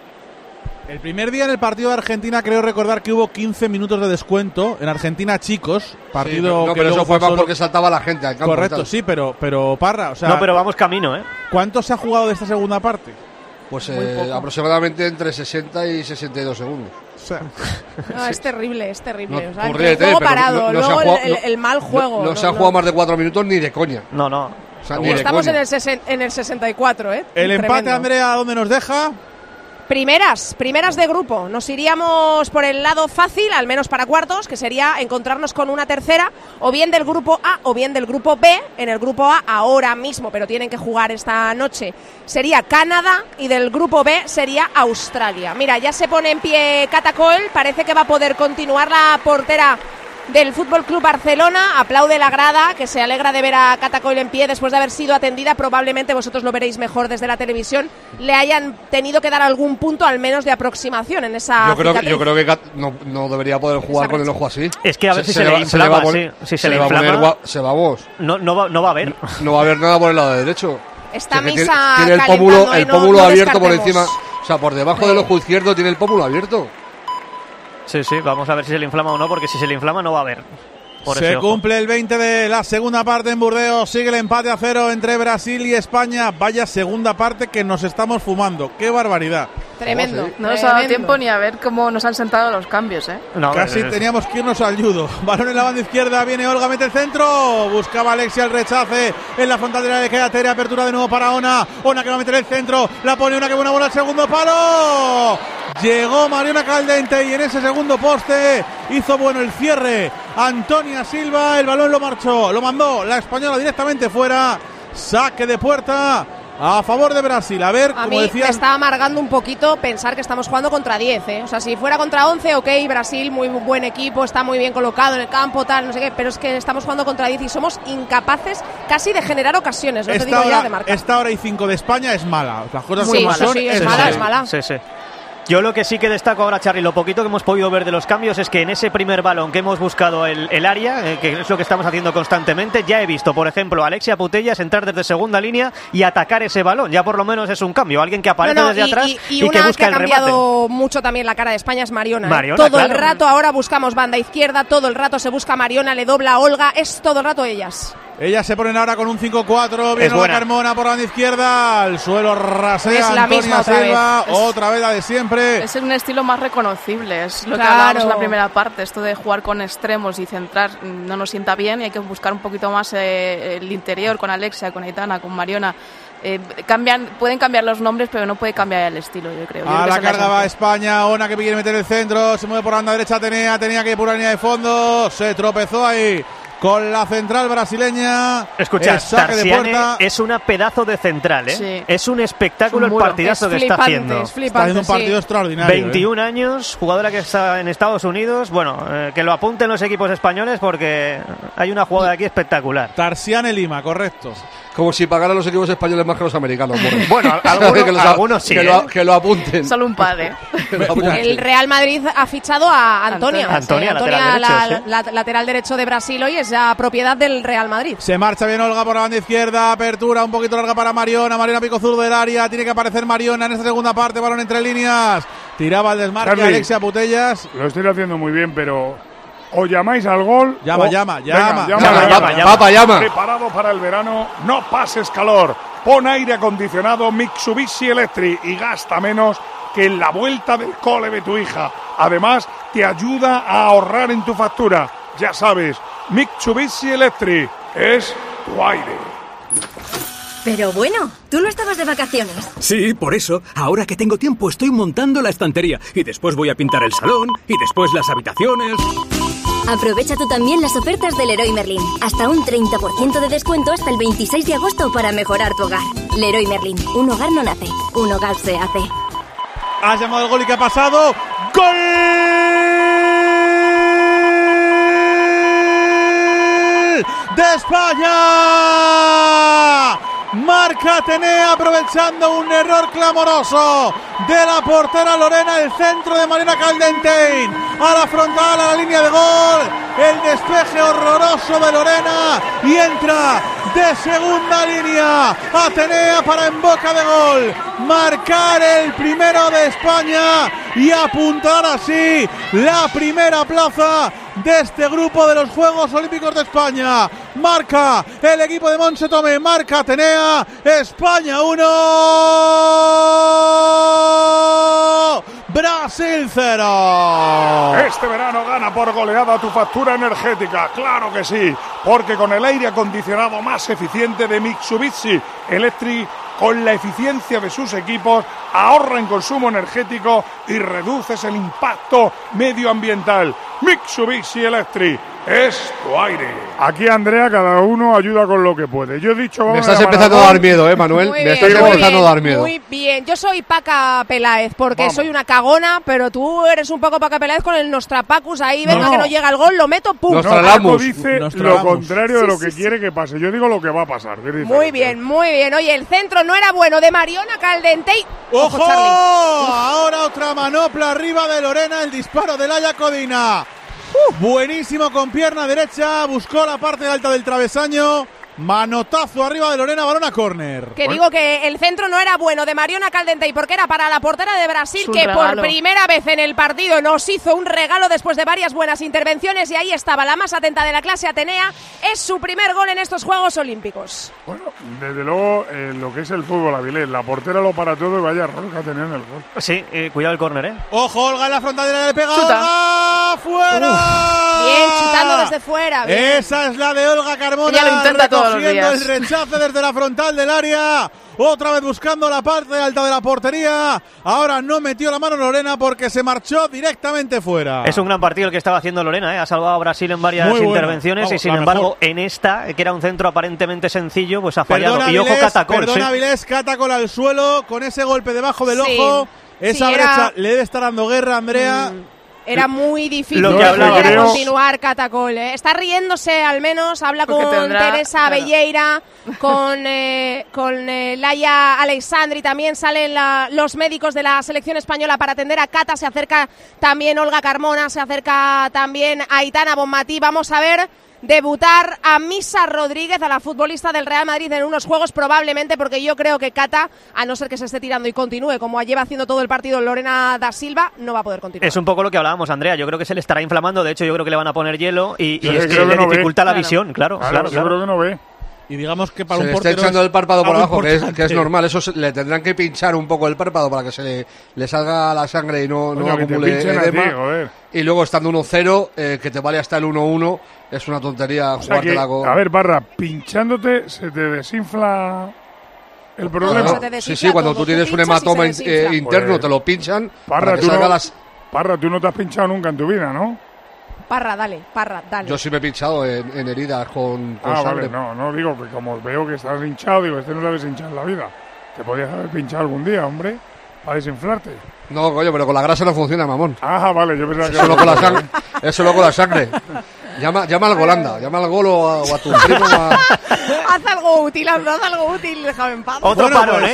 El primer día en el partido de Argentina creo recordar que hubo 15 minutos de descuento en Argentina, chicos. Partido sí, pero eso fue más porque saltaba la gente al campo. Correcto, sí, pero Parra, o sea... No, pero vamos camino, ¿eh? ¿Cuánto se ha jugado de esta segunda parte? Pues aproximadamente entre 60 y 62 segundos. O sea, no, es terrible. No, o sea, el juego parado, luego el mal juego. No se ha jugado más de 4 minutos ni de coña. No. O sea, estamos en el 64, ¿eh? El empate, Andrea, ¿dónde nos deja? Primeras de grupo. Nos iríamos por el lado fácil, al menos para cuartos, que sería encontrarnos con una tercera, o bien del grupo A o bien del grupo B. En el grupo A ahora mismo, pero tienen que jugar esta noche, sería Canadá, y del grupo B sería Australia. Mira, ya se pone en pie Catacol, parece que va a poder continuar la portera del Fútbol Club Barcelona. Aplaude la grada, que se alegra de ver a Catacol en pie después de haber sido atendida. Probablemente vosotros lo veréis mejor desde la televisión. Le hayan tenido que dar algún punto, al menos de aproximación en esa. Yo creo que no debería poder jugar con el ojo así. Es que a ver si se le inflama. Si se le inflama, se va vos. No va a haber. No va a haber nada por el lado derecho. Esta misa tiene el pómulo abierto por encima. O sea, por debajo del ojo izquierdo tiene el pómulo abierto. Sí, vamos a ver si se le inflama o no, porque si se le inflama no va a haber. Se cumple el 20 de la segunda parte en Burdeos, sigue el empate a 0 entre Brasil y España. Vaya segunda parte que nos estamos fumando, qué barbaridad. Tremendo. No nos ha dado tiempo ni a ver cómo nos han sentado los cambios, ¿eh? No, casi teníamos que irnos al judo. Balón en la banda izquierda, viene Olga, mete el centro, buscaba Alexia el rechace, en la frontal de la queda Tere, apertura de nuevo para Ona que va a meter el centro, la pone Ona, que buena bola al segundo palo. Llegó Mariona Caldente y en ese segundo poste hizo bueno el cierre Antonia Silva, el balón lo mandó la española directamente fuera, saque de puerta a favor de Brasil. A ver, como decías, me está amargando un poquito pensar que estamos jugando contra 10, ¿eh? O sea, si fuera contra 11, ok, Brasil, muy buen equipo, está muy bien colocado en el campo, tal, no sé qué, pero es que estamos jugando contra 10 y somos incapaces casi de generar ocasiones, no te digo ya de marcar. Esta hora y 5 de España es mala, las cosas como son. Sí, es mala. Sí. Yo lo que sí que destaco ahora, Charly, lo poquito que hemos podido ver de los cambios es que en ese primer balón que hemos buscado el área, que es lo que estamos haciendo constantemente, ya he visto, por ejemplo, a Alexia Putellas entrar desde segunda línea y atacar ese balón. Ya por lo menos es un cambio, alguien que aparece desde atrás y que busca el remate. Y una que ha cambiado mucho también la cara de España es Mariona. Mariona, todo el rato ahora buscamos banda izquierda, todo el rato se busca Mariona, le dobla a Olga, es todo el rato ellas. Ellas se ponen ahora con un 5-4, viene la Carmona por la banda izquierda, al suelo rasea es la Antonia misma Silva, otra vez la de siempre. Es un estilo más reconocible, es lo que hablábamos en la primera parte, esto de jugar con extremos y centrar no nos sienta bien y hay que buscar un poquito más el interior con Alexia, con Aitana, con Mariona. Pueden cambiar los nombres, pero no puede cambiar el estilo, yo creo. A la carga va España, Ona que quiere meter el centro, se mueve por la banda derecha, tenía que ir por la línea de fondo, se tropezó ahí con la central brasileña. Escucha, saque de puerta. Es una pedazo de central, ¿eh? Sí. Es un espectáculo el partidazo que está haciendo. Está haciendo un partido extraordinario. 21 años, jugadora que está en Estados Unidos. Bueno, que lo apunten los equipos españoles porque hay una jugada aquí espectacular. Tarsiane Lima, correcto. Como si pagaran los equipos españoles más que los americanos. Bueno, algunos sí. Que lo apunten. Solo un par, ¿eh? El Real Madrid ha fichado a Antonia. Antonia, lateral derecho de Brasil hoy, es ya propiedad del Real Madrid. Se marcha bien Olga por la banda izquierda, apertura un poquito larga para Mariona pico zurdo del área, tiene que aparecer Mariona en esta segunda parte, balón entre líneas, tiraba el desmarque Charlie, Alexia Putellas. Lo estoy haciendo muy bien, pero o llamáis al gol. Llama. Preparado para el verano, no pases calor. Pon aire acondicionado Mitsubishi Electric y gasta menos que en la vuelta del cole de tu hija. Además, te ayuda a ahorrar en tu factura. Ya sabes, Mitsubishi Electric es tu aire. Pero bueno, tú no estabas de vacaciones. Sí, por eso, ahora que tengo tiempo estoy montando la estantería y después voy a pintar el salón y después las habitaciones. Aprovecha tú también las ofertas del Leroy Merlin. Hasta un 30% de descuento hasta el 26 de agosto para mejorar tu hogar. Leroy Merlin, un hogar no nace, un hogar se hace. Ha llamado el gol y ¿qué ha pasado? ¡Gol! ¡De España! Marca Atenea aprovechando un error clamoroso de la portera Lorena, el centro de Mariona Caldentein a la frontal, a la línea de gol, el despeje horroroso de Lorena y entra de segunda línea Atenea para en boca de gol marcar el primero de España y apuntar así la primera plaza de este grupo de los Juegos Olímpicos de España. Marca el equipo de Montse Tomé, marca Atenea, España 1, Brasil 0. Este verano gana por goleada tu factura energética, claro que sí, porque con el aire acondicionado más eficiente de Mitsubishi Electric, con la eficiencia de sus equipos, ahorra en consumo energético y reduces el impacto medioambiental. Mitsubishi Electric es tu aire. Aquí, Andrea, cada uno ayuda con lo que puede. Yo he dicho... Me estás empezando a dar miedo, Manuel. Me estás empezando a dar miedo. Muy bien. Yo soy Paca Peláez, porque soy una cagona, pero tú eres un poco Paca Peláez con el Nostrapacus ahí. Venga, que no llega el gol, lo meto, pum. Paco dice lo contrario de lo que quiere que pase. Yo digo lo que va a pasar. Muy bien. Oye, el centro no era bueno de Mariona Caldentein. ¡Ojo! Ahora otra manopla arriba de Lorena, el disparo de Laia Codina. Buenísimo con pierna derecha, buscó la parte alta del travesaño. Manotazo arriba de Lorena, balón a córner. Que digo que el centro no era bueno de Mariona Caldentein porque era para la portera de Brasil, que por primera vez en el partido nos hizo un regalo después de varias buenas intervenciones, y ahí estaba la más atenta de la clase Atenea. Es su primer gol en estos Juegos Olímpicos. Bueno, desde luego lo que es el fútbol, Avilés, la portera lo para todo y vaya error que ha tenido en el gol. Sí, cuidado el córner, ¿eh? Ojo, Olga en la frontalera, le pega Olga, ¡fuera! Bien, chutando desde fuera. Bien. Esa es la de Olga Carmona. Ella lo intenta todos los días. El rechace desde la frontal del área. Otra vez buscando la parte alta de la portería. Ahora no metió la mano Lorena porque se marchó directamente fuera. Es un gran partido el que estaba haciendo Lorena, ¿eh? Ha salvado a Brasil en varias intervenciones. Vamos, y sin embargo, en esta, que era un centro aparentemente sencillo, pues ha fallado. Y ojo, Catacol. Perdona, Avilés, Catacol al suelo con ese golpe debajo del ojo. Esa brecha le debe estar dando guerra, Andrea. Era muy difícil continuar Catacol, ¿eh? Está riéndose al menos, habla con Teresa Belleira, con Laia Aleixandri, también salen los médicos de la selección española para atender a Cata, se acerca también Olga Carmona, se acerca también Aitana Bonmatí. Vamos a ver debutar a Misa Rodríguez, a la futbolista del Real Madrid, en unos Juegos, probablemente, porque yo creo que Cata, a no ser que se esté tirando y continúe como lleva haciendo todo el partido Lorena da Silva, no va a poder continuar. Es un poco lo que hablábamos, Andrea. Yo creo que se le estará inflamando. De hecho, yo creo que le van a poner hielo y es que le dificulta la visión. Claro. Yo creo que no ve. Y digamos que para se un portero está echando el párpado por abajo, que es normal. Eso le tendrán que pinchar un poco el párpado para que se le salga la sangre y no acumule edema. Y luego estando 1-0, que te vale hasta el 1-1, es una tontería jugártela con... A ver, Parra, pinchándote se te desinfla el problema. Sí, cuando tú tienes un hematoma interno, te lo pinchan Parra, tú no te has pinchado nunca en tu vida, ¿no? Parra, dale. Yo sí me he pinchado en heridas con sangre. Vale, no digo que como veo que estás hinchado, digo, no sabes hinchar en la vida. Te podías haber pinchado algún día, hombre, para desinflarte. No, coño, pero con la grasa no funciona, mamón. Vale, yo pensaba que... Eso solo con la sangre. Llama al Golanda, llama al Golo o a tu primo. Haz algo útil, déjame en paz. Otro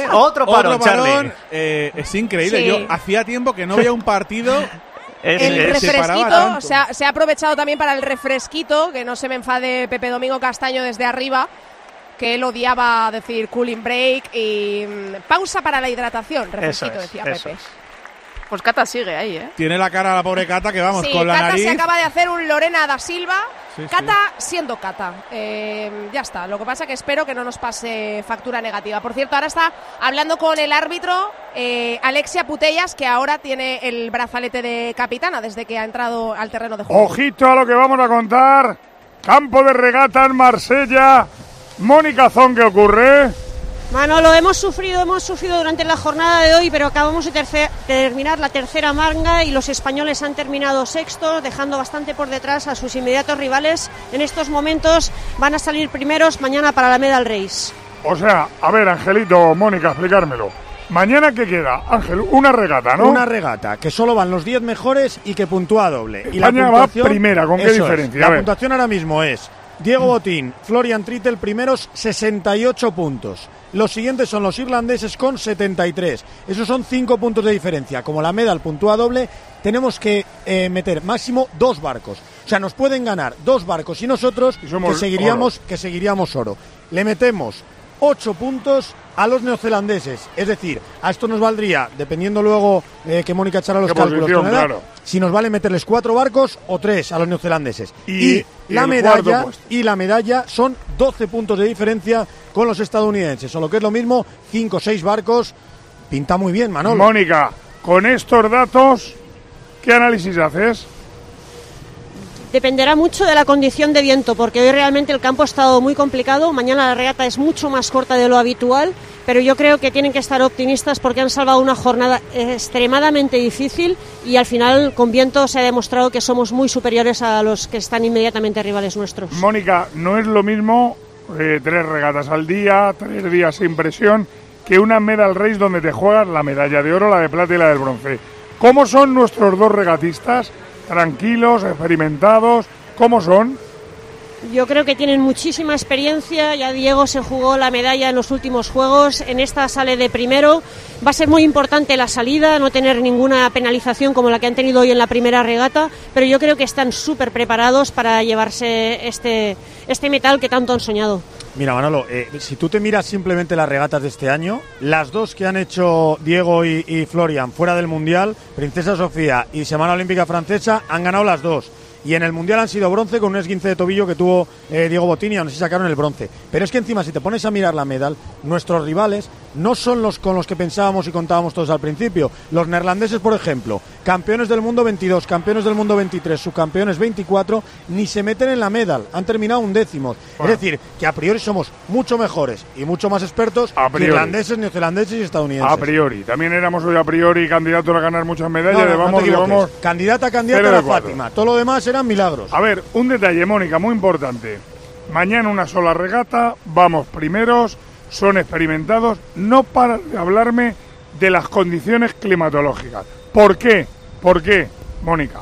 parón, es increíble. Sí. Yo hacía tiempo que no veía un partido... El refresquito se ha aprovechado también para el refresquito, que no se me enfade Pepe Domingo Castaño desde arriba, que él odiaba decir cooling break y pausa para la hidratación. Refresquito, decía Pepe. Pues Cata sigue ahí, ¿eh? Tiene la cara la pobre Cata que vamos, sí, con la Cata nariz... se acaba de hacer un Lorena da Silva. Sí, Cata siendo Cata. Ya está. Lo que pasa que espero que no nos pase factura negativa. Por cierto, ahora está hablando con el árbitro Alexia Putellas, que ahora tiene el brazalete de capitana desde que ha entrado al terreno de juego. Ojito a lo que vamos a contar. Campo de regata en Marsella. Mónica Zon, ¿qué ocurre? Manolo, hemos sufrido durante la jornada de hoy, pero acabamos de terminar la tercera manga y los españoles han terminado sextos, dejando bastante por detrás a sus inmediatos rivales. En estos momentos van a salir primeros mañana para la Medal Race. O sea, a ver, Angelito, Mónica, explicármelo. ¿Mañana qué queda, Ángel? Una regata, ¿no? Una regata, que solo van los 10 mejores y que puntúa doble. España y la va primera, ¿con qué diferencia? La puntuación ahora mismo es Diego Botín, Florian Trittel primeros, 68 puntos. Los siguientes son los irlandeses con 73. Esos son 5 puntos de diferencia. Como la medal puntúa doble, tenemos que meter máximo 2 barcos. O sea, nos pueden ganar 2 barcos y nosotros que seguiríamos oro. Le metemos 8 puntos a los neozelandeses. Es decir, a esto nos valdría, dependiendo luego que Mónica echara los cálculos con edad, si nos vale meterles 4 barcos o 3 a los neozelandeses. Y la medalla son 12 puntos de diferencia con los estadounidenses. O lo que es lo mismo, 5 o 6 barcos. Pinta muy bien, Manolo. Mónica, con estos datos, ¿qué análisis haces? Dependerá mucho de la condición de viento, porque hoy realmente el campo ha estado muy complicado. Mañana la regata es mucho más corta de lo habitual, pero yo creo que tienen que estar optimistas porque han salvado una jornada extremadamente difícil y al final con viento se ha demostrado que somos muy superiores a los que están inmediatamente rivales nuestros. Mónica, no es lo mismo 3 regatas al día, 3 días sin presión, que una medal race donde te juegas la medalla de oro, la de plata y la del bronce. ¿Cómo son nuestros 2 regatistas? ¿Tranquilos, experimentados? ¿Cómo son? Yo creo que tienen muchísima experiencia. Ya Diego se jugó la medalla en los últimos Juegos. En esta sale de primero. Va a ser muy importante la salida, no tener ninguna penalización como la que han tenido hoy en la primera regata. Pero yo creo que están súper preparados para llevarse este metal que tanto han soñado. Mira, Manolo, si tú te miras simplemente las regatas de este año, las 2 que han hecho Diego y Florian fuera del Mundial, Princesa Sofía y Semana Olímpica Francesa, han ganado las 2. Y en el Mundial han sido bronce con un esguince de tobillo que tuvo Diego Botín y aún así sacaron el bronce. Pero es que encima, si te pones a mirar la medal, nuestros rivales no son los con los que pensábamos y contábamos todos al principio. Los neerlandeses, por ejemplo, campeones del mundo 22, campeones del mundo 23, subcampeones 24, ni se meten en la medal, han terminado 11º. Bueno. Es decir, que a priori somos mucho mejores y mucho más expertos que irlandeses, neozelandeses y estadounidenses. A priori, también éramos hoy a priori candidatos a ganar muchas medallas. No te vamos candidata era Fátima, todo lo demás eran milagros. A ver, un detalle, Mónica, muy importante. Mañana una sola regata, vamos primeros, son experimentados. No para de hablarme de las condiciones climatológicas. ¿Por qué? ¿Por qué, Mónica?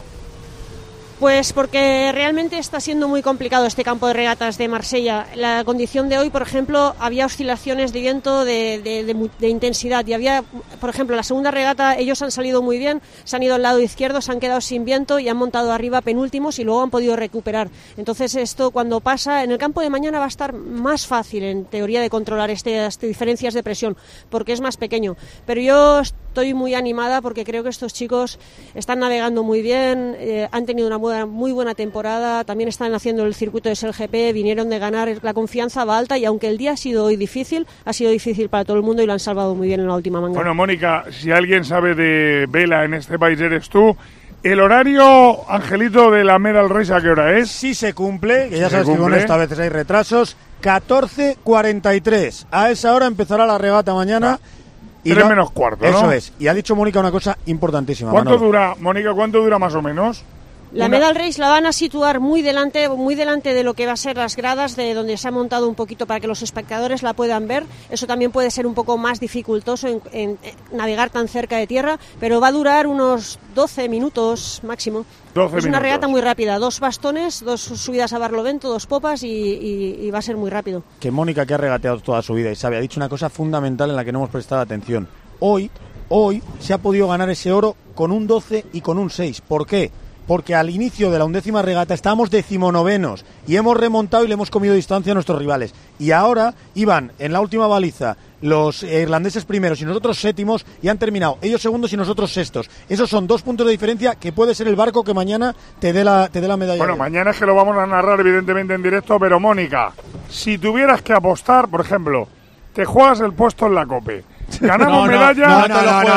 Pues porque realmente está siendo muy complicado este campo de regatas de Marsella. La condición de hoy, por ejemplo, había oscilaciones de viento de intensidad y había, por ejemplo, la segunda regata, ellos han salido muy bien, se han ido al lado izquierdo, se han quedado sin viento y han montado arriba penúltimos y luego han podido recuperar. Entonces esto cuando pasa, en el campo de mañana va a estar más fácil en teoría de controlar estas diferencias de presión porque es más pequeño. Pero yo estoy muy animada porque creo que estos chicos están navegando muy bien, han tenido una muy buena temporada, también están haciendo el circuito de SLGP, vinieron de ganar, la confianza va alta y aunque el día ha sido difícil para todo el mundo y lo han salvado muy bien en la última manga. Bueno, Mónica, si alguien sabe de vela en este país eres tú. ¿El horario, Angelito, de la Medal Race a qué hora es? Sí se cumple, que ya sabes que con esto a veces hay retrasos, 14:43. A esa hora empezará la regata mañana. 3 menos cuarto, ¿no? Eso es. Y ha dicho Mónica una cosa importantísima. ¿Cuánto dura, Mónica, cuánto dura más o menos? La Medal Race la van a situar muy delante de lo que va a ser las gradas, de donde se ha montado un poquito para que los espectadores la puedan ver. Eso también puede ser un poco más dificultoso en navegar tan cerca de tierra, pero va a durar unos 12 minutos máximo. Es una regata muy rápida, 2 bastones, 2 subidas a barlovento, 2 popas y va a ser muy rápido. Que Mónica, que ha regateado toda su vida y sabe, ha dicho una cosa fundamental en la que no hemos prestado atención. Hoy se ha podido ganar ese oro con un 12 y con un 6. ¿Por qué? Porque al inicio de la 11ª regata estábamos 19º y hemos remontado y le hemos comido distancia a nuestros rivales. Y ahora iban en la última baliza los irlandeses primeros y nosotros séptimos y han terminado ellos segundos y nosotros sextos. Esos son 2 puntos de diferencia que puede ser el barco que mañana te dé la medalla. Bueno, mañana es que lo vamos a narrar evidentemente en directo, pero Mónica, si tuvieras que apostar, por ejemplo, te juegas el puesto en la COPE. Ganamos medalla.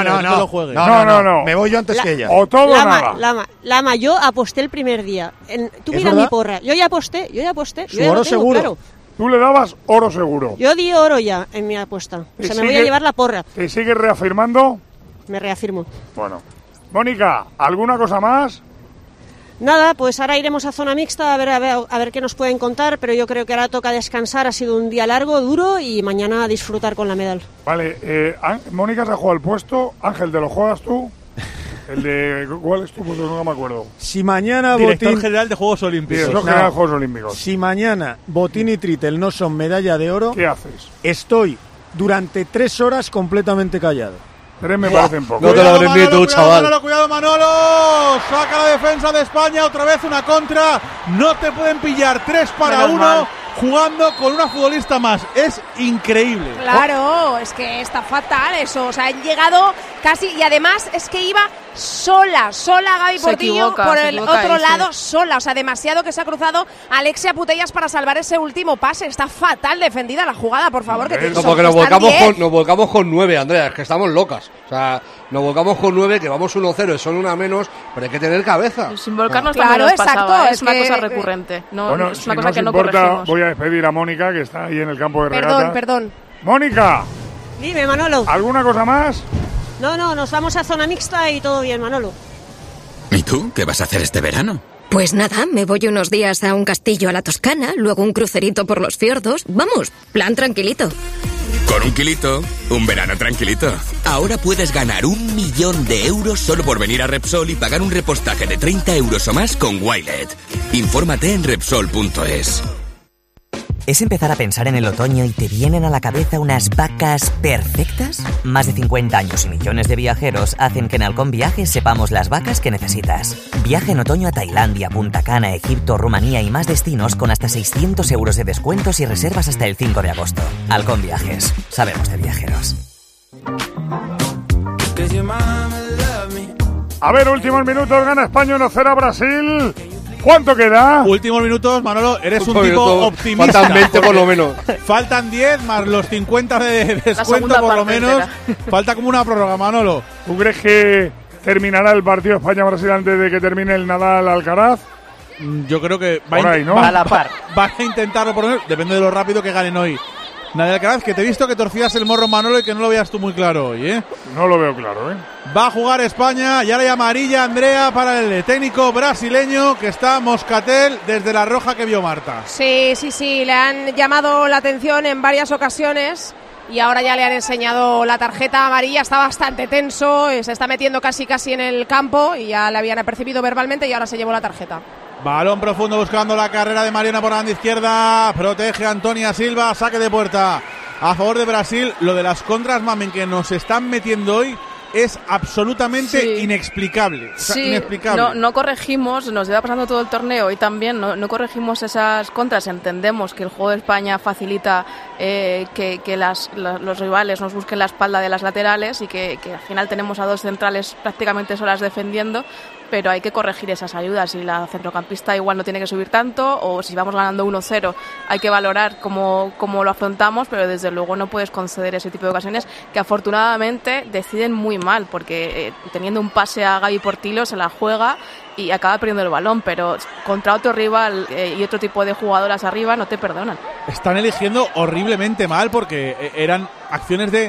No. Me voy yo antes que ella. O todo o nada. Lama, yo aposté el primer día. Tú mira mi porra. Yo ya aposté. Su oro seguro. Claro. Tú le dabas oro seguro. Yo di oro ya en mi apuesta. O sea, me voy a llevar la porra. ¿Te sigues reafirmando? Me reafirmo. Bueno. Mónica, ¿alguna cosa más? Nada, pues ahora iremos a zona mixta a ver qué nos pueden contar, pero yo creo que ahora toca descansar, ha sido un día largo, duro y mañana a disfrutar con la medal. Vale, Mónica se ha jugado el puesto, Ángel, ¿te lo juegas tú? El de ¿cuál es tu puesto? No me acuerdo. Si mañana Director General de Juegos Olímpicos. Director General de Juegos Olímpicos. Si mañana Botín y Trittel no son medalla de oro, ¿qué haces? Estoy durante 3 horas completamente callado. 3 me parecen poco. No te lo habré ni tú, chaval. Cuidado, Manolo. Saca la defensa de España. Otra vez una contra. No te pueden pillar 3 para 1 jugando con una futbolista más. Es increíble. Claro, es que está fatal eso. O sea, han llegado casi. Y además es que iba sola Gaby Portillo por el otro lado, sola. O sea, demasiado que se ha cruzado Alexia Putellas para salvar ese último pase. Está fatal defendida la jugada, por favor. Porque nos volcamos con 9, Andrea. Es que estamos locas. O sea, nos volcamos con 9, que vamos 1-0, son una menos, pero hay que tener cabeza. Sin volcarnos también nos pasaba, es una cosa recurrente. No, bueno, es una si cosa que no importa, corregimos. voy a despedir a Mónica, que está ahí en el campo de regatas. Perdón. Mónica. Dime, Manolo. ¿Alguna cosa más? No, nos vamos a zona mixta y todo bien, Manolo. ¿Y tú? ¿Qué vas a hacer este verano? Pues nada, me voy unos días a un castillo a la Toscana, luego un crucerito por los fiordos. Vamos, plan tranquilito. Con un kilito, un verano tranquilito. Ahora puedes ganar 1 millón de euros solo por venir a Repsol y pagar un repostaje de 30 euros o más con Wilet. Infórmate en Repsol.es. ¿Es empezar a pensar en el otoño y te vienen a la cabeza unas vacas perfectas? Más de 50 años y millones de viajeros hacen que en Halcón Viajes sepamos las vacas que necesitas. Viaja en otoño a Tailandia, Punta Cana, Egipto, Rumanía y más destinos con hasta 600 euros de descuentos y reservas hasta el 5 de agosto. Halcón Viajes. Sabemos de viajeros. A ver, últimos minutos, gana España 1-0 a Brasil. ¿Cuánto queda? Últimos minutos, Manolo, eres un tipo optimista. Faltan 20 por lo menos. Faltan 10 más los 50 de descuento por lo menos. Falta como una prórroga, Manolo. ¿Tú crees que terminará el partido España-Brasil antes de que termine el Nadal-Alcaraz? Yo creo que a la par. Van a intentarlo por lo menos, depende de lo rápido que ganen hoy. Nadal Alcaraz, que te he visto que torcías el morro, Manolo, y que no lo veas tú muy claro hoy, ¿eh? No lo veo claro, ¿eh? Va a jugar España, y ahora hay amarilla, Andrea, para el técnico brasileño, que está Moscatel desde la roja que vio Marta. Sí, le han llamado la atención en varias ocasiones y ahora ya le han enseñado la tarjeta amarilla. Está bastante tenso, se está metiendo casi en el campo y ya le habían apercibido verbalmente y ahora se llevó la tarjeta. Balón profundo buscando la carrera de Mariona por la banda izquierda. Protege a Antonia Silva. Saque de puerta a favor de Brasil. Lo de las contras, mamen, que nos están metiendo hoy es absolutamente inexplicable. O sea, inexplicable. No corregimos, nos lleva pasando todo el torneo y también no corregimos esas contras. Entendemos que el juego de España facilita que los rivales nos busquen la espalda de las laterales y que al final tenemos a 2 centrales prácticamente solas defendiendo, pero hay que corregir esas ayudas. Si la centrocampista igual no tiene que subir tanto, o si vamos ganando 1-0 hay que valorar cómo lo afrontamos, pero desde luego no puedes conceder ese tipo de ocasiones que afortunadamente deciden muy mal, porque teniendo un pase a Gaby Portillo se la juega y acaba perdiendo el balón, pero contra otro rival y otro tipo de jugadoras arriba no te perdonan. Están eligiendo horriblemente mal porque eran acciones de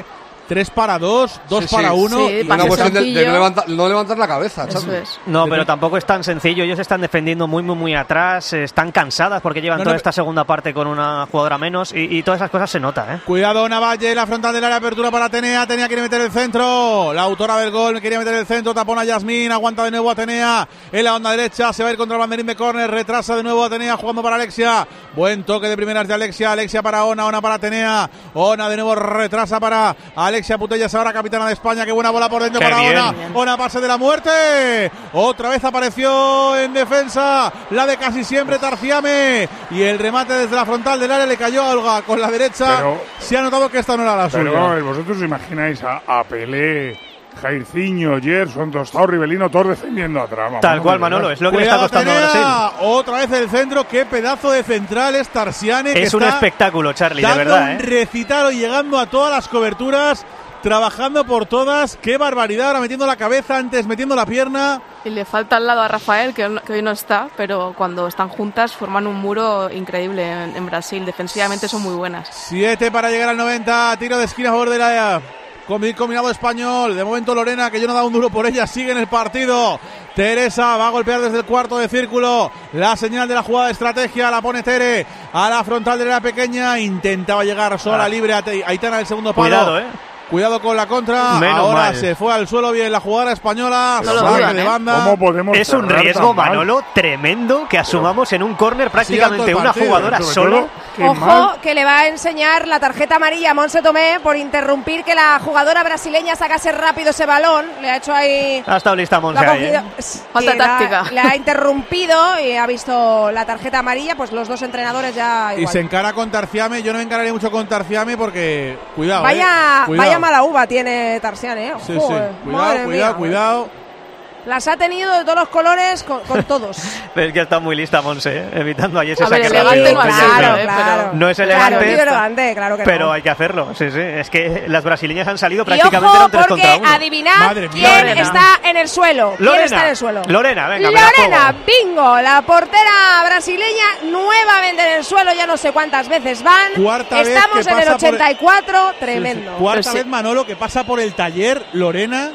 3 para 2, 2 Sí, para sí. 1. Sí, Y una cuestión de no levantar la cabeza, Eso Charlie. es. No, pero tampoco es tan sencillo. Ellos están defendiendo muy atrás. Están cansadas porque llevan toda esta segunda parte con una jugadora menos. Y todas esas cosas se nota, ¿eh? Cuidado, Navalle, la frontal del área, apertura para Atenea. Atenea quiere meter el centro. La autora del gol quería meter el centro. Tapona Yasmín. Aguanta de nuevo Atenea. En la onda derecha se va a ir contra el banderín de córner. Retrasa de nuevo Atenea jugando para Alexia. Buen toque de primeras de Alexia. Alexia para Ona. Ona para Atenea. Ona de nuevo retrasa para Alexia Putellas, ahora capitana de España. Qué buena bola por dentro. Qué para bien. Ona. Ona, pase de la muerte. Otra vez apareció en defensa la de casi siempre Tarciame. Y el remate desde la frontal del área le cayó a Olga con la derecha. Pero, se ha notado que esta no era la suya. Pero vosotros os imagináis a Pelé, Jairzinho, Gerson, Tostao, Rivelino, todos defendiendo atrás. Tal cual, Manolo, es lo que le está costando a Brasil. Otra vez el centro, qué pedazo de central es Tarciane. Es un espectáculo, Charlie, de verdad. Dando un recital y llegando a todas las coberturas, trabajando por todas. Qué barbaridad, ahora metiendo la cabeza, antes metiendo la pierna. Y le falta al lado a Rafael, que hoy no está, pero cuando están juntas forman un muro increíble en Brasil. Defensivamente son muy buenas. 7 para llegar al 90, tiro de esquina a favor del área. Combinado español, de momento Lorena, que yo no he dado un duro por ella, sigue en el partido. Teresa va a golpear desde el cuarto de círculo. La señal de la jugada de estrategia la pone Tere a la frontal de la pequeña. Intentaba llegar sola, libre a Aitana del segundo palo. Cuidado, Cuidado con la contra. Menos ahora mal. se fue al suelo bien la jugadora española. No lo saque dudan, de banda. ¿Cómo podemos Es un cerrar riesgo, tan mal? Manolo, tremendo que asumamos en un córner prácticamente una partido, jugadora sobre sola. todo, qué Ojo, mal. que le va a enseñar la tarjeta amarilla a Monse Tomé por interrumpir que la jugadora brasileña sacase rápido ese balón. Le ha hecho ahí... Ha estado lista Monse Lo ha ahí, ¿eh? cogido. Sí, Falta táctica. Le ha interrumpido y ha visto la tarjeta amarilla, pues los dos entrenadores ya Y igual. se encara con Tarciame. Yo no me encararía mucho con Tarciame porque... Cuidado, Vaya Cuidado. mala uva tiene Tarciane, Sí, Joder, sí. madre mía. Cuidado. Las ha tenido de todos los colores con todos. Pero es que está muy lista Monse, evitando ahí ese A ver, saque elegante rápido. no ha sido, claro. No es Claro, elegante, tío elegante, claro que pero no. hay que hacerlo. Sí. Es que las brasileñas han salido Y prácticamente ojo, eran 3 porque contra 1. adivinad Madre mía. quién Lorena. está en el suelo. ¿Quién Lorena. está en el suelo? Lorena, venga, me la Lorena, juego. bingo, la portera brasileña nuevamente en el suelo, ya no sé cuántas veces van. Cuarta vez Estamos que en el pasa por el- 84, tremendo. Cuarta Pues sí. vez Manolo que pasa por el taller Lorena.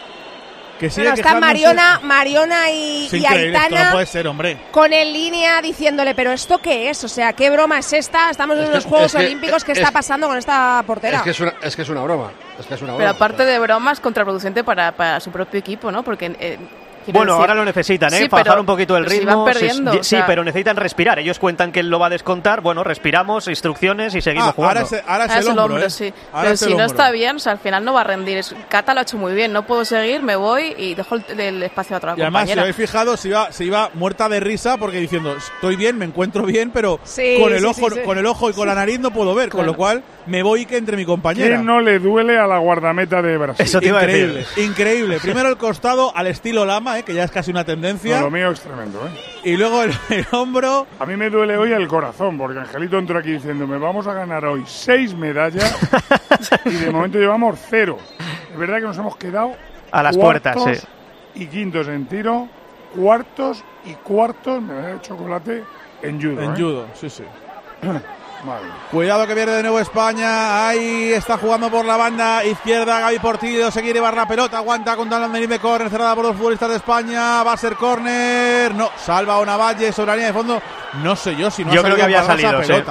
Que sigue Bueno, están quejándose. Mariona y Es increíble, esto Aitana no puede ser, hombre. con en línea diciéndole, pero ¿esto qué es? O sea, ¿qué broma es esta? Estamos en Es que- unos Juegos es que- Olímpicos, ¿qué es- está pasando con esta portera? Es que es una broma. Es que es una broma. Pero aparte de bromas, contraproducente para su propio equipo, ¿no? Porque quiero Bueno, decir- ahora lo necesitan, Sí, bajar pero- un poquito el pero si ritmo. van perdiendo, sí, o sea- pero necesitan respirar. Ellos cuentan que él lo va a descontar. Bueno, respiramos, instrucciones y seguimos jugando. Ahora es el hombro, sí. Ahora Pero es el si no hombro. está bien, o sea, al final no va a rendir. Cata lo ha hecho muy bien. No puedo seguir, me voy y dejo el espacio a otra Y además, si compañera. habéis fijado, se iba muerta de risa porque diciendo, estoy bien, me encuentro bien, pero Sí, con el sí, ojo, sí, sí. con el ojo y con la nariz no puedo ver, con Claro. lo cual me voy que entre mi compañera. ¿Quién no le duele a la guardameta de Brasil? Eso te iba a decir. Increíble, increíble. Primero el costado al estilo Lama, que ya es casi una tendencia. No, lo mío es tremendo, ¿eh? Y luego el hombro. A mí me duele hoy el corazón, porque Angelito entró aquí diciéndome, vamos a ganar hoy 6 medallas y de momento llevamos 0. Es verdad que nos hemos quedado A las cuartos puertas, sí. y quintos en tiro, cuartos y cuartos, medalla de chocolate en judo. En ¿eh? judo, sí, sí. Vale. Cuidado que pierde de nuevo España. Ahí está jugando por la banda izquierda Gaby Portillo. Se quiere llevar la pelota. Aguanta contra el banderín de córner. Cerrada por dos futbolistas de España. Va a ser córner. No, salva a Onavalle sobre la línea de fondo. No sé yo si no Yo ha creo que salido había para esa salido, sí. pelota,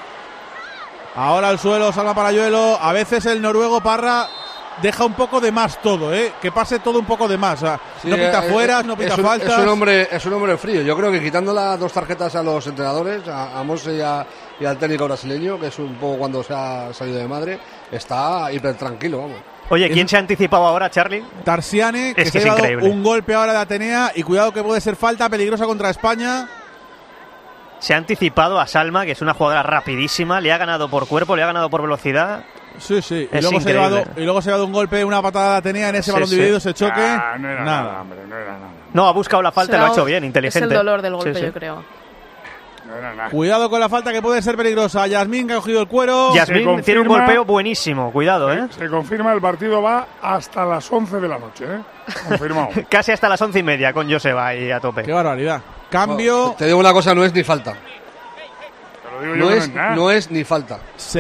Ahora al suelo, salva Parayuelo. A veces el noruego Parra deja un poco de más todo, que pase todo un poco de más. O sea, Sí, no pita fueras, no pita faltas. Es un hombre frío. Yo creo que quitando las 2 tarjetas a los entrenadores, a Monse y al técnico brasileño, que es un poco cuando se ha salido de madre, está hiper tranquilo, vamos. Oye, ¿quién se ha anticipado ahora, Charlie? Tarciane, que Es se que ha es llevado increíble. un golpe ahora de Atenea. Y cuidado que puede ser falta peligrosa contra España. Se ha anticipado a Salma, que es una jugadora rapidísima. Le ha ganado por cuerpo, le ha ganado por velocidad. Sí, sí. Es y luego increíble. se ha llevado un golpe, una patada de Atenea en ese Sí, balón sí. dividido, ese choque. Ah, no era nada, hombre, no era nada. No, ha buscado la falta y lo ha hecho bien, inteligente. Es el dolor del Sí, golpe, sí. yo creo. No era nada. Cuidado con la falta que puede ser peligrosa. Yasmín que ha cogido el cuero. Yasmín tiene un golpeo buenísimo, cuidado, Se confirma, el partido va hasta las 11 de la noche, Confirmado. Casi hasta las 11:30 con Joseba ahí a tope. Qué barbaridad. Cambio. Te digo una cosa, no es ni falta. No es ni falta. Se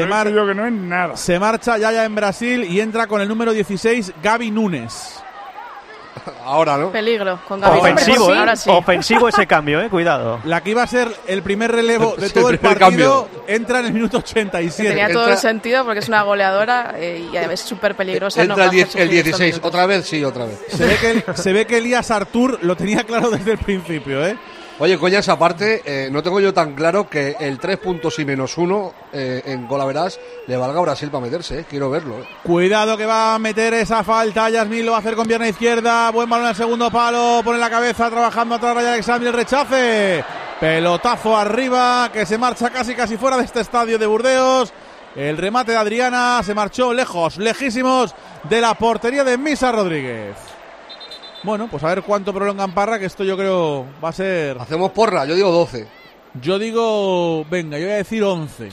marcha ya en Brasil y entra con el número 16 Gaby Núñez. Ahora, ¿no? Peligro con Gaby. Ofensivo, Ahora sí. Ofensivo ese cambio, cuidado. La que iba a ser el primer relevo de todo el partido entra en el minuto 87. Tenía todo el sentido porque es una goleadora y es súper peligrosa. Entra el 16. Otra vez. Se ve que Elías Artur lo tenía claro desde el principio, ¿eh? Oye, coñas, aparte, no tengo yo tan claro que el 3 puntos y -1 en Golaveras le valga a Brasil para meterse, quiero verlo. Cuidado que va a meter esa falta, Yasmín lo va a hacer con pierna izquierda, buen balón al segundo palo, pone la cabeza trabajando atrás Raya Alexandre, el rechace, pelotazo arriba que se marcha casi fuera de este estadio de Burdeos. El remate de Adriana se marchó lejísimos de la portería de Misa Rodríguez. Bueno, pues a ver cuánto prolongan Parra, que esto yo creo va a ser... Hacemos porra, yo digo 12. Yo digo... Venga, yo voy a decir 11.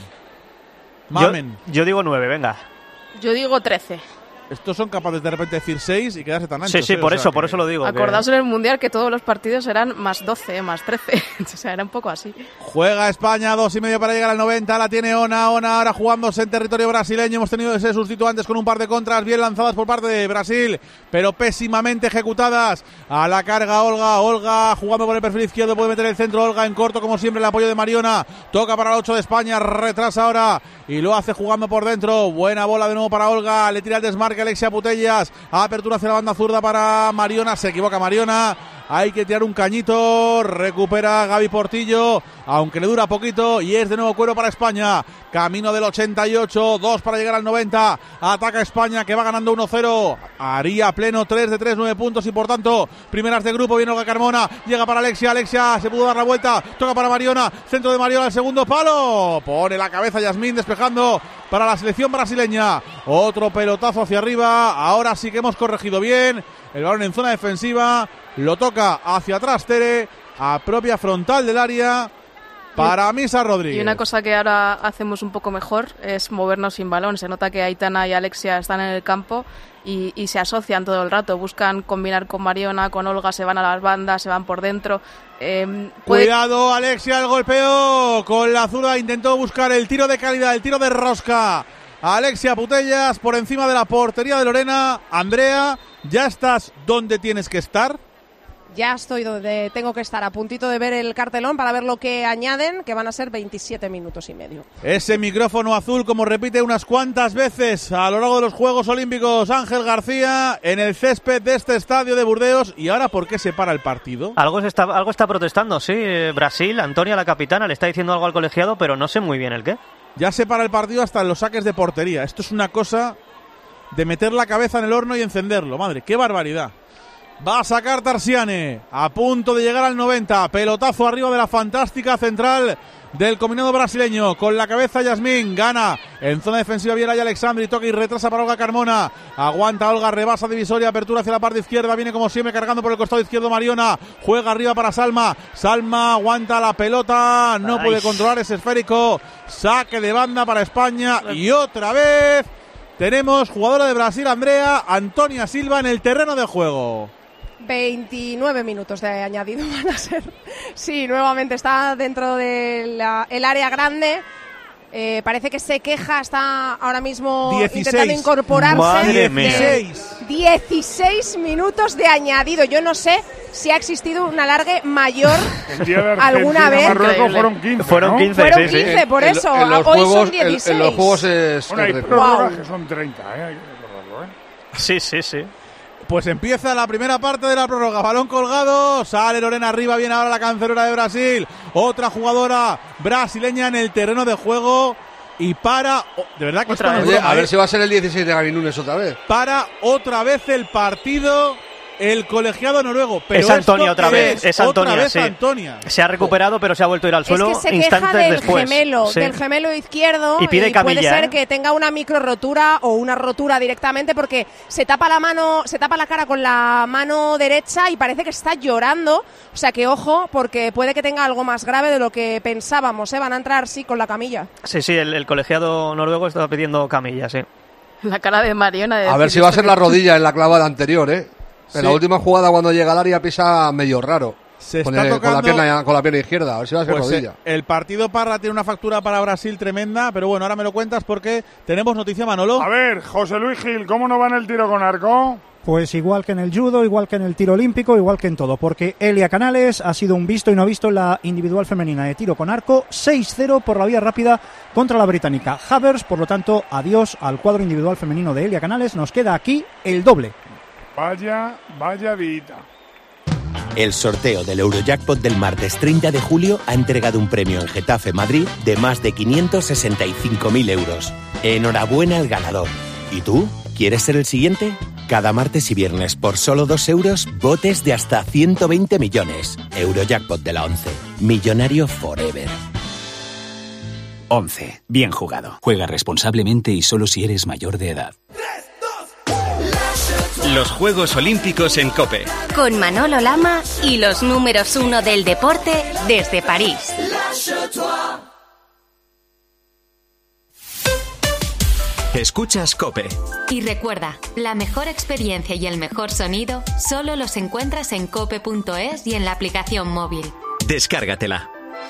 Mamen. Yo digo 9, venga. Yo digo 13. Estos son capaces de repente decir 6 y quedarse tan anchos. Sí, por eso lo digo. Acordaos en el Mundial que todos los partidos eran más 12, más 13. O sea, era un poco así. Juega España, 2,5 para llegar al 90. La tiene Ona ahora jugándose en territorio brasileño. Hemos tenido ese sustituto antes con un par de contras bien lanzadas por parte de Brasil, pero pésimamente ejecutadas. A la carga Olga jugando por el perfil izquierdo. Puede meter el centro Olga en corto, como siempre, el apoyo de Mariona. Toca para el 8 de España, retrasa ahora y lo hace jugando por dentro. Buena bola de nuevo para Olga. Le tira el desmarque Alexia Putellas, apertura hacia la banda zurda para Mariona, se equivoca Mariona, hay que tirar un cañito, recupera Gaby Portillo, aunque le dura poquito y es de nuevo cuero para España, camino del 88, 2 para llegar al 90, ataca España que va ganando 1-0, haría pleno 3 de 3, 9 puntos y por tanto, primeras de grupo, viene Olga Carmona, llega para Alexia se pudo dar la vuelta, toca para Mariona, centro de Mariona, el segundo palo, pone la cabeza Yasmín despejando para la selección brasileña, otro pelotazo hacia arriba, ahora sí que hemos corregido bien, el balón en zona defensiva, lo toca hacia atrás Tere, a propia frontal del área para Misa Rodríguez. Y una cosa que ahora hacemos un poco mejor es movernos sin balón. Se nota que Aitana y Alexia están en el campo y se asocian todo el rato. Buscan combinar con Mariona, con Olga, se van a las bandas, se van por dentro. Cuidado, Alexia, el golpeo con la zurda. Intentó buscar el tiro de calidad, el tiro de rosca. Alexia Putellas por encima de la portería de Lorena. Andrea, ¿ya estás donde tienes que estar? Ya estoy donde tengo que estar, a puntito de ver el cartelón para ver lo que añaden, que van a ser 27 minutos y medio. Ese micrófono azul, como repite unas cuantas veces a lo largo de los Juegos Olímpicos, Ángel García, en el césped de este estadio de Burdeos. ¿Y ahora por qué se para el partido? Algo está protestando, sí. Brasil, Antonia, la capitana, le está diciendo algo al colegiado, pero no sé muy bien el qué. Ya se para el partido hasta en los saques de portería. Esto es una cosa de meter la cabeza en el horno y encenderlo. Madre, qué barbaridad. Va a sacar Tarsiane, a punto de llegar al 90, pelotazo arriba de la fantástica central del combinado brasileño, con la cabeza Yasmín, gana en zona defensiva bien ahí Alexandri, toca y retrasa para Olga Carmona, aguanta Olga, rebasa divisoria, apertura hacia la parte izquierda, viene como siempre cargando por el costado izquierdo Mariona, juega arriba para Salma aguanta la pelota, no puede controlar ese esférico, saque de banda para España y otra vez tenemos jugadora de Brasil, Andrea, Antonia Silva en el terreno de juego. 29 minutos de añadido van a ser. Sí, nuevamente está dentro del área grande. Parece que se queja, está ahora mismo 16. Intentando incorporarse. Madre mía. 16 minutos de añadido. Yo no sé si ha existido un alargue mayor alguna vez. Fueron 15. Fueron 15, fueron 15 sí. por eso. En los hoy juegos, son 16. En los juegos es... Bueno, hay prórrogas que son 30, hay que recordarlo, Sí. Pues empieza la primera parte de la prórroga, balón colgado, sale Lorena arriba, viene ahora la cancelera de Brasil, otra jugadora brasileña en el terreno de juego y para, de verdad que esto no es broma, a ver si va a ser el 16 de Gaby Núñez otra vez. Para otra vez el partido el colegiado noruego, pero es Antonia otra vez, es Antonia, vez sí. Antonia. Se ha recuperado, pero se ha vuelto a ir al suelo es que se instantes queja del después. Del gemelo izquierdo y pide camilla, puede ser que tenga una micro rotura o una rotura directamente porque se tapa la cara con la mano derecha y parece que está llorando, o sea que ojo porque puede que tenga algo más grave de lo que pensábamos, van a entrar con la camilla. Sí, el colegiado noruego estaba pidiendo camilla, sí. La cara de Mariona a ver si va a ser la rodilla en la clavada anterior, En la última jugada cuando llega al área pisa medio raro. Se con está tocando con la pierna izquierda, a ver si va a ser rodilla. El partido Parra tiene una factura para Brasil tremenda, pero bueno, ahora me lo cuentas porque tenemos noticia, Manolo. A ver, José Luis Gil, ¿cómo no va en el tiro con arco? Pues igual que en el judo, igual que en el tiro olímpico, igual que en todo, porque Elia Canales ha sido un visto y no visto en la individual femenina de tiro con arco, 6-0 por la vía rápida contra la británica Havers, por lo tanto, adiós al cuadro individual femenino de Elia Canales, nos queda aquí el doble. Vaya vida. El sorteo del Eurojackpot del martes 30 de julio ha entregado un premio en Getafe, Madrid, de más de 565.000 euros. Enhorabuena al ganador. ¿Y tú? ¿Quieres ser el siguiente? Cada martes y viernes por solo 2 euros, botes de hasta 120 millones. Eurojackpot de la 11. Millonario forever. 11. Bien jugado. Juega responsablemente y solo si eres mayor de edad. Los Juegos Olímpicos en COPE. Con Manolo Lama y los números 1 del deporte desde París. Escuchas COPE. Y recuerda, la mejor experiencia y el mejor sonido solo los encuentras en cope.es y en la aplicación móvil. Descárgatela.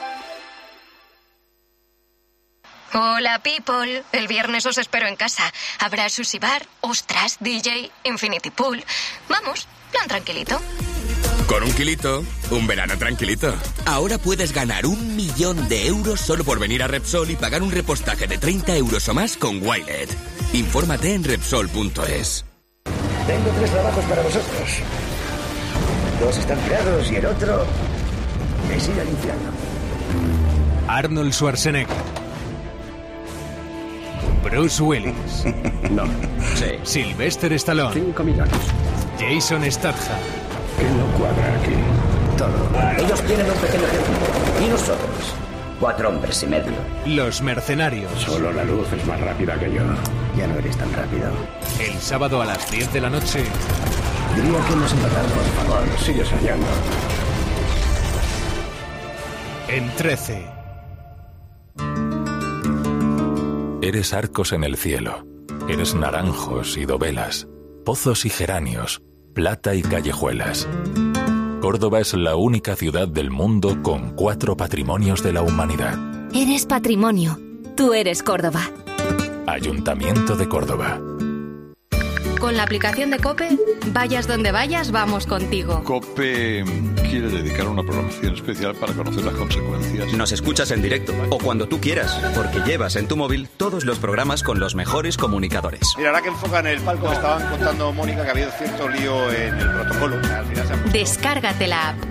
Hola, people. El viernes os espero en casa. Habrá sushi bar, ostras, DJ, infinity pool. Vamos, plan tranquilito. Con 1 kilito, un verano tranquilito. Ahora puedes ganar 1 millón de euros solo por venir a Repsol y pagar un repostaje de 30 euros o más con Wilet. Infórmate en Repsol.es. Tengo 3 trabajos para vosotros. 2 están creados y el otro es ir al infierno. Arnold Schwarzenegger. Bruce Willis. No. Sí. Sylvester Stallone. 5 millones. Jason Statham. ¿Qué no cuadra aquí? Todo. Ellos tienen un pequeño ejército. Y nosotros, 4 hombres y medio. Los mercenarios. Solo la luz es más rápida que yo. Ya no eres tan rápido. El sábado a las 10 de la noche. Diría que hemos empatado, por favor. Sigue soñando. En 13. Eres arcos en el cielo. Eres naranjos y dovelas. Pozos y geranios. Plata y callejuelas. Córdoba es la única ciudad del mundo con 4 patrimonios de la humanidad. Eres patrimonio. Tú eres Córdoba. Ayuntamiento de Córdoba. Con la aplicación de COPE, vayas donde vayas, vamos contigo. COPE quiere dedicar una programación especial para conocer las consecuencias. Nos escuchas en directo o cuando tú quieras, porque llevas en tu móvil todos los programas con los mejores comunicadores. Mira, ahora que enfocan el palco, me estaban contando, Mónica, que ha habido cierto lío en el protocolo. Al final se ha... Descárgate la app.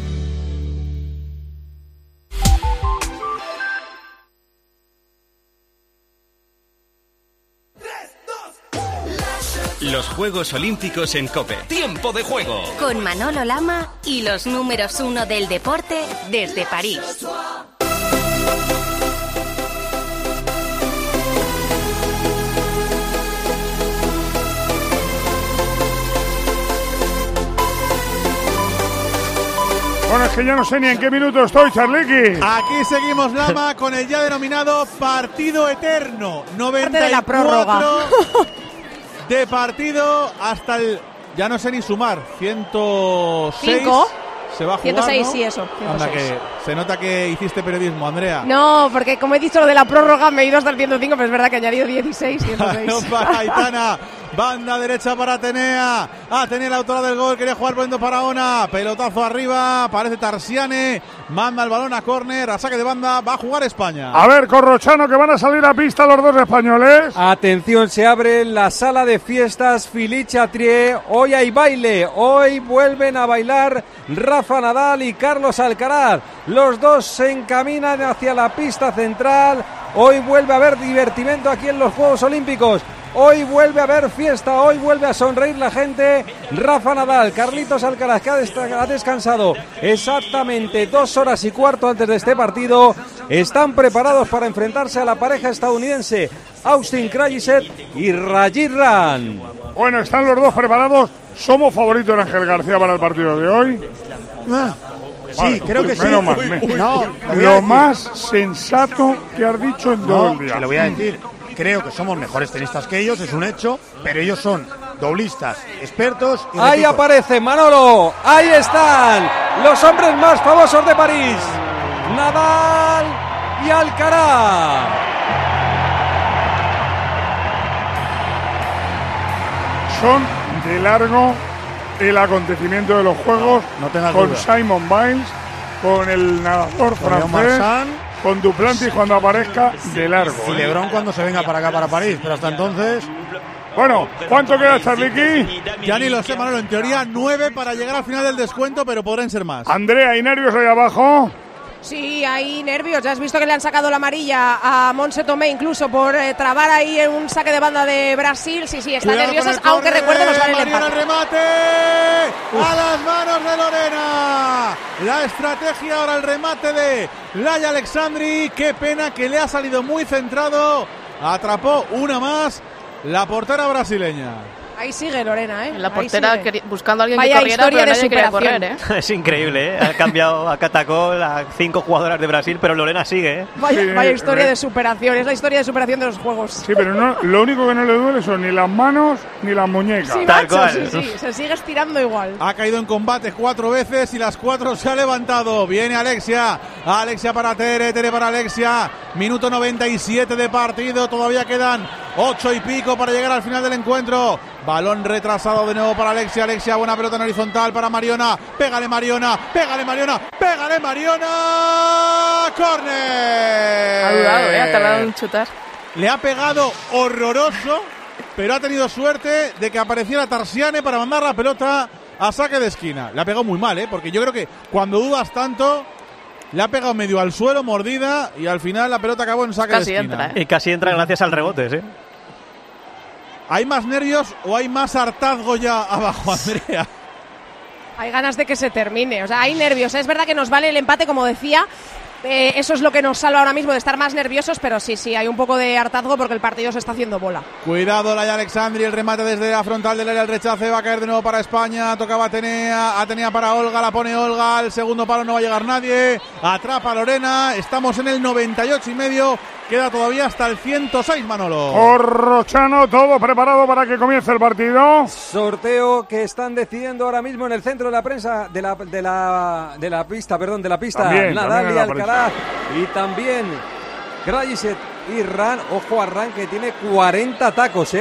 Los Juegos Olímpicos en COPE. ¡Tiempo de juego! Con Manolo Lama y los números 1 del deporte desde París. Bueno, es que ya no sé ni en qué minuto estoy, Charliqui. Aquí seguimos, Lama, con el ya denominado partido eterno. 94 de la prórroga. De partido hasta el... Ya no sé ni sumar. 106. 5. Se va a jugar, 106, ¿no? sí, eso. 106. Anda, que se nota que hiciste periodismo, Andrea. No, porque como he dicho lo de la prórroga me he ido hasta el 105, pero es verdad que he añadido 16, 106. Para Aitana. Banda derecha para Atenea. Atenea, la autora del gol, quería jugar poniendo para Ona. Pelotazo arriba, parece Tarsiane. Manda el balón a córner, a saque de banda. Va a jugar España. A ver, Corrochano, que van a salir a pista los dos españoles. Atención, se abre la sala de fiestas Philippe Chatrier. Hoy hay baile. Hoy vuelven a bailar Rafa Nadal y Carlos Alcaraz. Los dos se encaminan hacia la pista central. Hoy vuelve a haber divertimento aquí en los Juegos Olímpicos. Hoy vuelve a haber fiesta, hoy vuelve a sonreír la gente. Rafa Nadal, Carlitos Alcaraz, que ha descansado exactamente 2 horas y cuarto antes de este partido. Están preparados para enfrentarse a la pareja estadounidense Austin Krajicek y Rajitran. Bueno, están los dos preparados. ¿Somos favoritos en Ángel García para el partido de hoy? Sí, vale, creo que sí. Menos mal, No, lo más sensato que has dicho en todo el día. Te lo voy a decir. Creo que somos mejores tenistas que ellos, es un hecho, pero ellos son doblistas expertos. Y ahí aparece Manolo, ahí están los hombres más famosos de París, Nadal y Alcaraz. Son de largo el acontecimiento de los Juegos, con duda. Simon Biles, con el nadador francés, con Duplantis cuando aparezca, de largo. Y Lebrón cuando se venga para acá, para París, pero hasta entonces... Bueno, ¿cuánto queda, Charliqui? Ya ni lo sé, Manolo, en teoría 9 para llegar al final del descuento, pero podrán ser más. Andrea, ¿hay nervios ahí abajo? Sí, hay nervios. Ya has visto que le han sacado la amarilla a Montse Tomé incluso por trabar ahí en un saque de banda de Brasil. Sí, están nerviosas, aunque recuerdo nos vale el empate. El remate a las manos de Lorena. La estrategia ahora, el remate de Laia Alexandri. Qué pena que le ha salido muy centrado. Atrapó una más la portera brasileña. Ahí sigue Lorena, ¿eh? La portera buscando a alguien Vaya que corriera, historia pero de nadie quería superación. correr, ¿eh? Es increíble, ¿eh? Ha cambiado a Catacol a 5 jugadoras de Brasil, pero Lorena sigue, ¿eh? Vaya historia de superación, es la historia de superación de los Juegos. Sí, pero no, lo único que no le duele son ni las manos ni las muñecas. Sí, Tal macho, cual. sí, se sigue estirando igual. Ha caído en combate 4 veces y las 4 se ha levantado. Viene Alexia para Tere para Alexia. Minuto 97 de partido, todavía quedan 8 y pico para llegar al final del encuentro. Balón retrasado de nuevo para Alexia. Buena pelota en horizontal para Mariona. Pégale Mariona. ¡Córner! Ha dudado, ha tardado en chutar. Le ha pegado horroroso, pero ha tenido suerte de que apareciera Tarsiane para mandar la pelota a saque de esquina. Le ha pegado muy mal, porque yo creo que cuando dudas tanto, le ha pegado medio al suelo, mordida, y al final la pelota acabó en saque de esquina. Entra, Y casi entra gracias al rebote, ¿sí? ¿Hay más nervios o hay más hartazgo ya abajo, Andrea? Hay ganas de que se termine, o sea, hay nervios. Es verdad que nos vale el empate, como decía. Eso es lo que nos salva ahora mismo de estar más nerviosos, pero sí, hay un poco de hartazgo porque el partido se está haciendo bola. Cuidado, Laia Alexandri, el remate desde la frontal del área, el rechace, va a caer de nuevo para España, tocaba Atenea para Olga, la pone Olga, al segundo palo no va a llegar nadie, atrapa Lorena, estamos en el 98,5, queda todavía hasta el 106, Manolo. Corrochano, todo preparado para que comience el partido. Sorteo que están decidiendo ahora mismo en el centro de la prensa de la pista. También, Nadal y la Alcaraz y también Krajicek y Ran. Ojo a Ran, que tiene 40 tacos,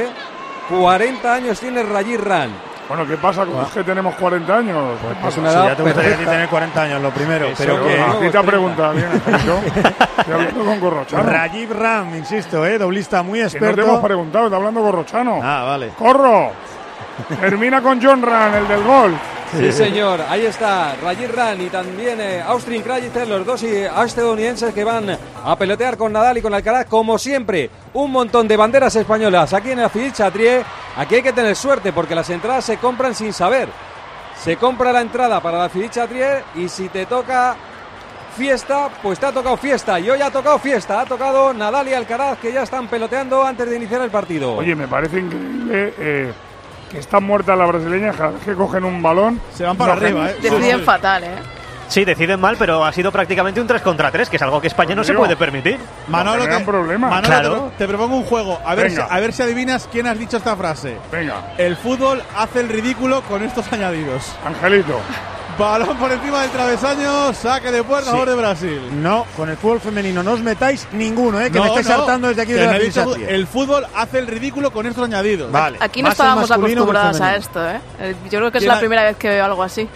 40 años tiene Rajiv Ran. Bueno, ¿qué pasa con los que tenemos 40 años? Pues una edad ya te gustaría tener 40 años, lo primero. Pero que a ti te ha preguntado bien, estoy hablando con Corrochano. Rajiv Ran, insisto, doblista muy experto. Que no te hemos preguntado, está hablando Corrochano. Ah, vale. ¡Corro! Termina con John Ran, el del gol. Sí, señor, ahí está Rajiv Ran y también Austin Krajicek, los dos estadounidenses que van a pelotear con Nadal y con Alcaraz, como siempre. Un montón de banderas españolas aquí en la Philippe Chatrier. Aquí hay que tener suerte porque las entradas se compran sin saber. Se compra la entrada para la Philippe Chatrier y si te toca fiesta, pues te ha tocado fiesta. Y hoy ha tocado fiesta, ha tocado Nadal y Alcaraz, que ya están peloteando antes de iniciar el partido. Oye, me parece increíble que están muertas las brasileñas, cada vez que cogen un balón se van para arriba. Deciden fatal, Sí, deciden mal, pero ha sido prácticamente un 3 contra 3, que es algo que España no se puede permitir. Manolo, Claro. te propongo un juego. A ver si adivinas quién has dicho esta frase. Venga. El fútbol hace el ridículo con estos añadidos. Angelito. Balón por encima del travesaño, saque de puerta a favor de Brasil. No, con el fútbol femenino no os metáis ninguno, que me estáis saltando desde aquí de la Philippe. El fútbol hace el ridículo con estos añadidos. Vale. Aquí no estábamos acostumbrados a esto, Yo creo que es la primera vez que veo algo así.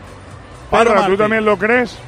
Parra, ¿tú también lo crees?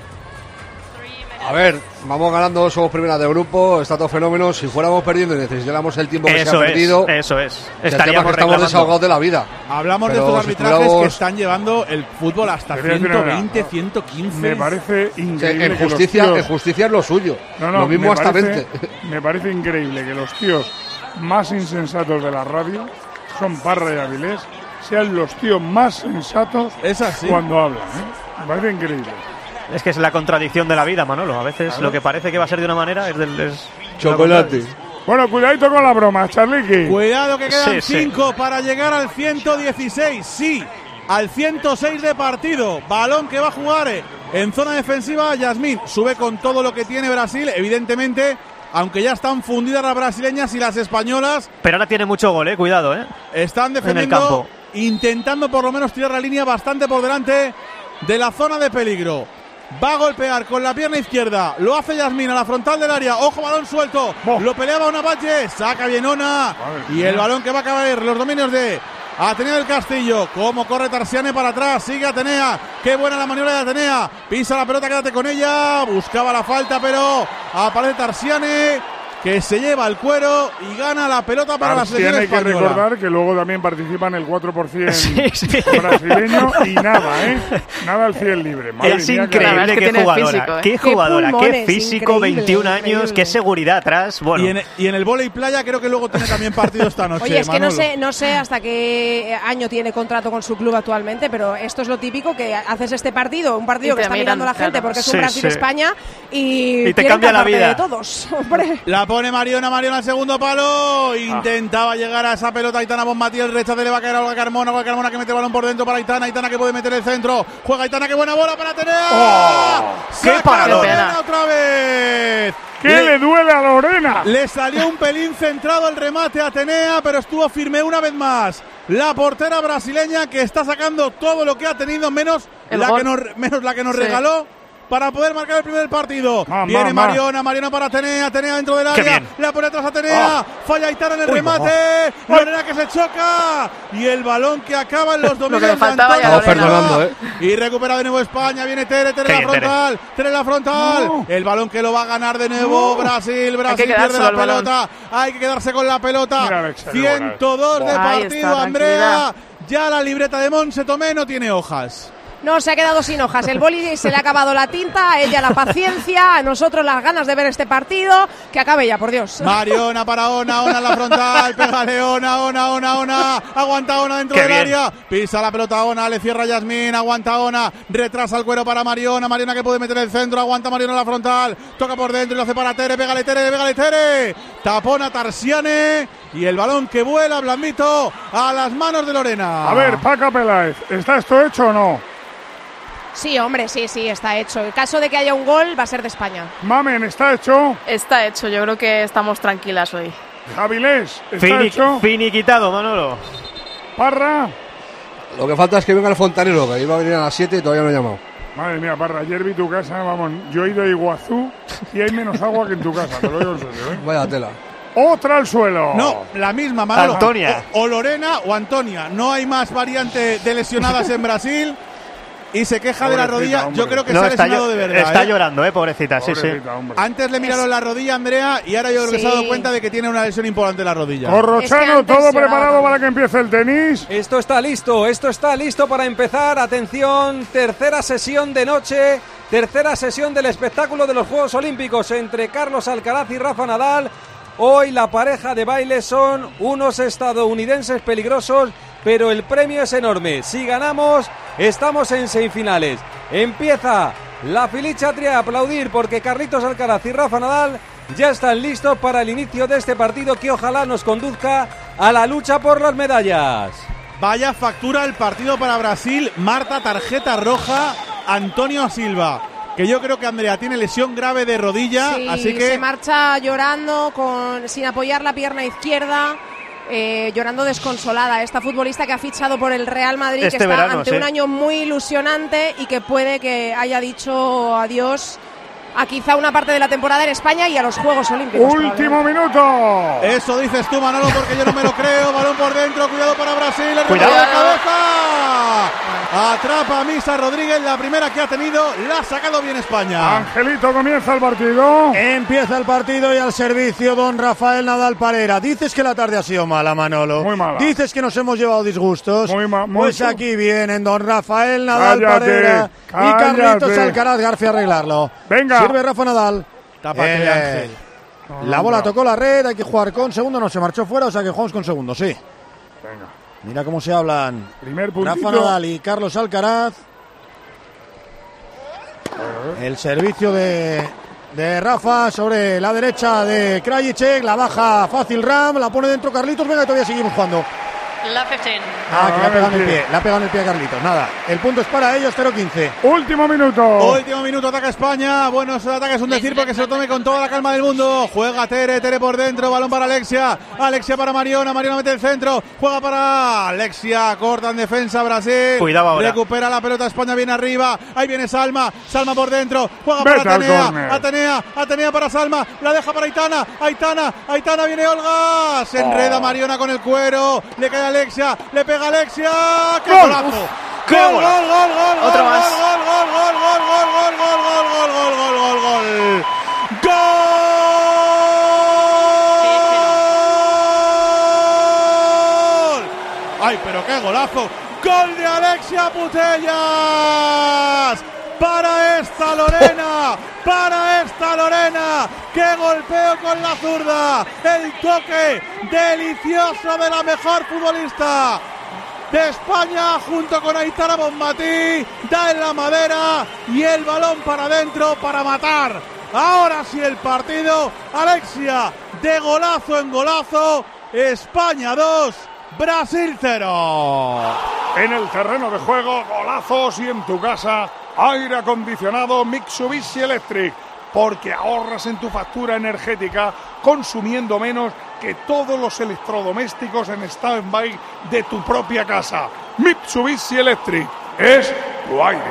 A ver, vamos ganando, somos primeras de grupo, está todo fenómeno. Si fuéramos perdiendo y necesitáramos el tiempo que se ha perdido, eso es. Estaríamos estamos desahogados de la vida. Hablamos de estos arbitrajes que están llevando el fútbol hasta 120, 115. Me parece increíble. En justicia es lo suyo. Lo mismo hasta 20. Me parece increíble que los tíos más insensatos de la radio, son Parra y Avilés, sean los tíos más sensatos cuando hablan. Me parece increíble. Es que es la contradicción de la vida, Manolo. A veces lo que parece que va a ser de una manera es chocolate. Bueno, cuidadito con la broma, Charliqui. Cuidado que quedan 5 para llegar al 116. Sí, al 106 de partido. Balón que va a jugar en zona defensiva. Yasmín sube con todo lo que tiene Brasil, evidentemente, aunque ya están fundidas las brasileñas y las españolas. Pero ahora tiene mucho gol, cuidado, Están defendiendo, en el campo, intentando por lo menos tirar la línea bastante por delante. de la zona de peligro. Va a golpear con la pierna izquierda. Lo hace Yasmín a la frontal del área. Ojo, balón suelto. Lo peleaba Ona Valle. Saca bien Ona. Y el balón que va a caer. Los dominios de Atenea del Castillo. Cómo corre Tarsiane para atrás. Sigue Atenea. Qué buena la maniobra de Atenea. Pisa la pelota, quédate con ella. Buscaba la falta, pero aparece Tarsiane, que se lleva el cuero y gana la pelota para la selección española. Hay que recordar que luego también participa en el 4% brasileño y nada, nada al 100 libre. Madre es mía, increíble, qué jugadora, físico, qué jugadora, qué físico, 21 años, increíble. qué seguridad atrás. Bueno. Y en el vóley playa creo que luego tiene también partido esta noche. Oye, es que Manolo. no sé hasta qué año tiene contrato con su club actualmente, pero esto es lo típico, que haces este partido, un partido que está mirando la gente porque es un Brasil-España y te cambia la vida de todos. Hombre. La pone Mariona al segundo palo. Intentaba llegar a esa pelota Aitana Bonmatí. El rechace le va a caer a Olga Carmona que mete el balón por dentro para Aitana. Aitana que puede meter el centro. Juega Aitana, qué buena bola para Atenea. ¡Qué parada! Lorena otra vez. ¿Qué le duele a Lorena? Le salió un pelín centrado el remate a Atenea, pero estuvo firme una vez más. La portera brasileña, que está sacando todo lo que ha tenido, menos la que nos regaló para poder marcar el primer partido. Viene Mariona para Atenea dentro del área, la pone atrás Atenea, falla Aitana en el remate, Lorena que se choca, y el balón que acaba en los dominios de Antonio. Y recupera de nuevo España, viene Tere la frontal, el balón que lo va a ganar de nuevo Brasil pierde la pelota, hay que quedarse con la pelota. 102 de partido, Andrea, ya la libreta de Montse Tomé no tiene hojas. No, se ha quedado sin hojas. El boli se le ha acabado la tinta, a ella la paciencia, a nosotros las ganas de ver este partido. Que acabe ya, por Dios. Mariona para Ona en la frontal, pégale Ona, aguanta Ona dentro del área, pisa la pelota Ona, le cierra Yasmín, aguanta Ona, retrasa el cuero para Mariona que puede meter el centro, aguanta Mariona en la frontal, toca por dentro y lo hace para Tere, pégale Tere, tapona Tarsiane y el balón que vuela blandito a las manos de Lorena. A ver, Paca Peláez, ¿está esto hecho o no? Sí, hombre, sí, está hecho. En caso de que haya un gol, va a ser de España. Mamen, ¿está hecho? Está hecho, yo creo que estamos tranquilas hoy. Javilés, ¿está hecho? Finiquitado, Manolo. Parra. Lo que falta es que venga el fontanero, que iba a venir a las 7 y todavía no ha llamado. Madre mía, Parra, ayer vi tu casa, vamos, yo he ido a Iguazú y hay menos agua que en tu casa, te lo digo en serio, Vaya tela. Otra al suelo. No, la misma, Manolo. Antonia. O Lorena o Antonia. No hay más variante de lesionadas en Brasil. Y se queja de la rodilla. Hombre. Yo creo que se ha lesionado de verdad. Está llorando, pobrecita, sí. Hombre. Antes le miraron la rodilla, Andrea, y ahora yo creo que se ha dado cuenta de que tiene una lesión importante en la rodilla. Corrochano, todo preparado para que empiece el tenis. Esto está listo para empezar. Atención, tercera sesión de noche, tercera sesión del espectáculo de los Juegos Olímpicos entre Carlos Alcaraz y Rafa Nadal. Hoy la pareja de baile son unos estadounidenses peligrosos, pero el premio es enorme. Si ganamos, estamos en semifinales. Empieza la Filicha-Trié a aplaudir porque Carlitos Alcaraz y Rafa Nadal ya están listos para el inicio de este partido que ojalá nos conduzca a la lucha por las medallas. Vaya factura el partido para Brasil. Marta, tarjeta roja. Antonio Silva, que yo creo que Andrea tiene lesión grave de rodilla, sí, así que se marcha llorando sin apoyar la pierna izquierda. Llorando desconsolada, esta futbolista que ha fichado por el Real Madrid, que está ante un año muy ilusionante y que puede que haya dicho adiós a quizá una parte de la temporada en España y a los Juegos Olímpicos. ¡Último minuto! Eso dices tú, Manolo, porque yo no me lo creo. Balón por dentro, cuidado para Brasil, el cuidado de cabeza. Atrapa a Misa Rodríguez, la primera que ha tenido, la ha sacado bien España. Angelito, comienza el partido. Empieza el partido y al servicio don Rafael Nadal Parera. Dices que la tarde ha sido mala, Manolo. Muy mala. Dices que nos hemos llevado disgustos. Pues aquí vienen don Rafael Nadal Parera y Carlitos Alcaraz García a arreglarlo. Venga. Sirve Rafa Nadal. Tápate, Ángel. La bola tocó la red, hay que jugar con segundo, no se marchó fuera, o sea que jugamos con segundo, sí. Venga. Mira cómo se hablan. Primer puntito. Rafa Nadal y Carlos Alcaraz. El servicio de Rafa sobre la derecha de Krajicek, la baja fácil Ram, la pone dentro Carlitos, venga, todavía seguimos jugando. La 15. Que le ha pegado en el pie a Carlitos. Nada, el punto es para ellos, 0-15. Último minuto. Último minuto, ataca España. Buenos ataques, un decir porque se lo tome con toda la calma del mundo. Juega Tere por dentro, balón para Alexia para Mariona mete el centro, juega para Alexia, corta en defensa Brasil. Cuidado ahora. Recupera la pelota, España viene arriba, ahí viene Salma por dentro, juega para Atenea para Salma, la deja para Aitana, viene Olga, se enreda Mariona con el cuero, le cae Alexia, le pega Alexia, ¡qué golazo! ¡Gol! Otro más. ¡Gol! ¡Ay, pero qué golazo! ¡Gol de Alexia Putellas! ¡Para esta Lorena! ¡Qué golpeo con la zurda! ¡El toque delicioso de la mejor futbolista de España junto con Aitana Bonmatí! Da en la madera y el balón para adentro para matar. Ahora sí el partido. Alexia de golazo en golazo. España 2, Brasil 0. En el terreno de juego, golazos, y en tu casa, aire acondicionado Mitsubishi Electric, porque ahorras en tu factura energética consumiendo menos que todos los electrodomésticos en stand-by de tu propia casa. Mitsubishi Electric es tu aire.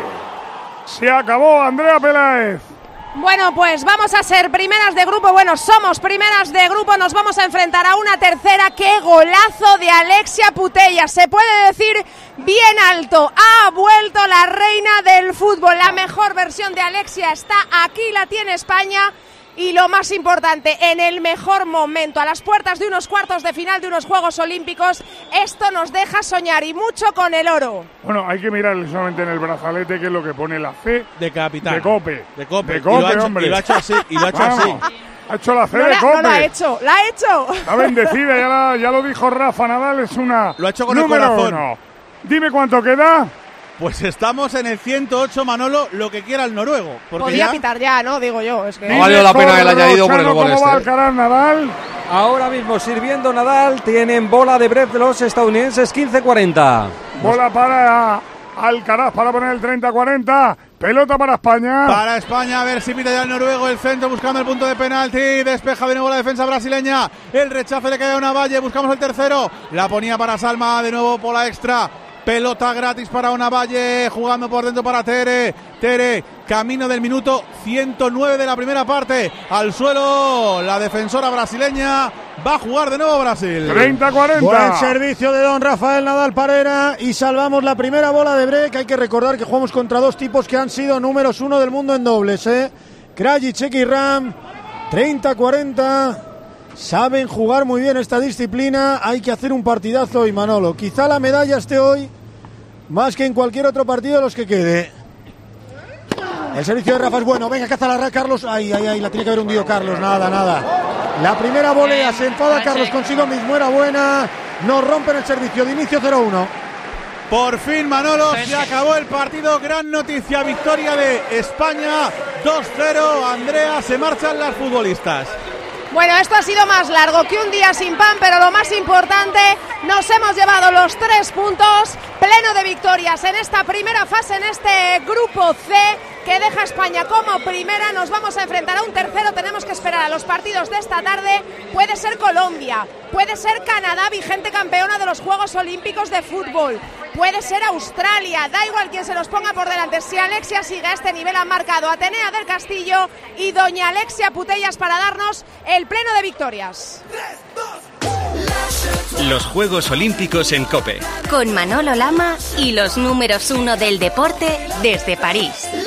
Se acabó, Andrea Peláez. Bueno, pues vamos a ser primeras de grupo. Bueno, somos primeras de grupo. Nos vamos a enfrentar a una tercera. ¡Qué golazo de Alexia Putellas! Se puede decir bien alto. Ha vuelto la reina del fútbol. La mejor versión de Alexia está aquí, la tiene España. Y lo más importante, en el mejor momento, a las puertas de unos cuartos de final de unos Juegos Olímpicos, esto nos deja soñar, y mucho con el oro. Bueno, hay que mirarle solamente en el brazalete, que es lo que pone la C de capitán. De Cope. De Cope, hombre. Y lo ha hecho así, Ha hecho la C de Cope. No la ha hecho. Está bendecida, ya lo dijo Rafa Nadal, es una lo ha hecho con el corazón. 1. Dime cuánto queda. Pues estamos en el 108, Manolo, lo que quiera el noruego. Podría pitar ya, ¿no? Digo yo. Es que... No valió la pena el añadido por el gol ¿Cómo va Alcaraz, Nadal? Ahora mismo sirviendo Nadal, tienen bola de break de los estadounidenses, 15-40. Bola para Alcaraz para poner el 30-40. Pelota para España. Para España, a ver si pide ya el noruego, el centro buscando el punto de penalti. Despeja de nuevo la defensa brasileña. El rechazo le cae a Onavalle, buscamos el tercero. La ponía para Salma, de nuevo por la extra. Pelota gratis para Onavalle, jugando por dentro para Tere, camino del minuto 109 de la primera parte. Al suelo la defensora brasileña, va a jugar de nuevo Brasil. 30-40. Buen servicio de don Rafael Nadal Parera y salvamos la primera bola de break. Hay que recordar que jugamos contra dos tipos que han sido números 1 del mundo en dobles, Krajicek y Ram. 30-40. Saben jugar muy bien esta disciplina. Hay que hacer un partidazo hoy, Manolo. Quizá la medalla esté hoy más que en cualquier otro partido de los que quede. El servicio de Rafa es bueno. Venga, caza la Carlos. Ay, la tiene que haber hundido Carlos. Nada. La primera volea, se enfada Carlos consigo mismo. Era buena. Nos rompen el servicio de inicio 0-1. Por fin, Manolo, se acabó el partido. Gran noticia, victoria de España. 2-0. Andrea, se marchan las futbolistas. Bueno, esto ha sido más largo que un día sin pan, pero lo más importante, nos hemos llevado los 3 puntos, pleno de victorias en esta primera fase, en este grupo C, que deja a España como primera. Nos vamos a enfrentar a un tercero, tenemos que esperar a los partidos de esta tarde. Puede ser Colombia, puede ser Canadá, vigente campeona de los Juegos Olímpicos de fútbol, puede ser Australia, da igual quién se los ponga por delante. Si Alexia sigue a este nivel, han marcado Atenea del Castillo y doña Alexia Putellas para darnos el pleno de victorias. Los Juegos Olímpicos en COPE. Con Manolo Lama y los números 1 del deporte desde París.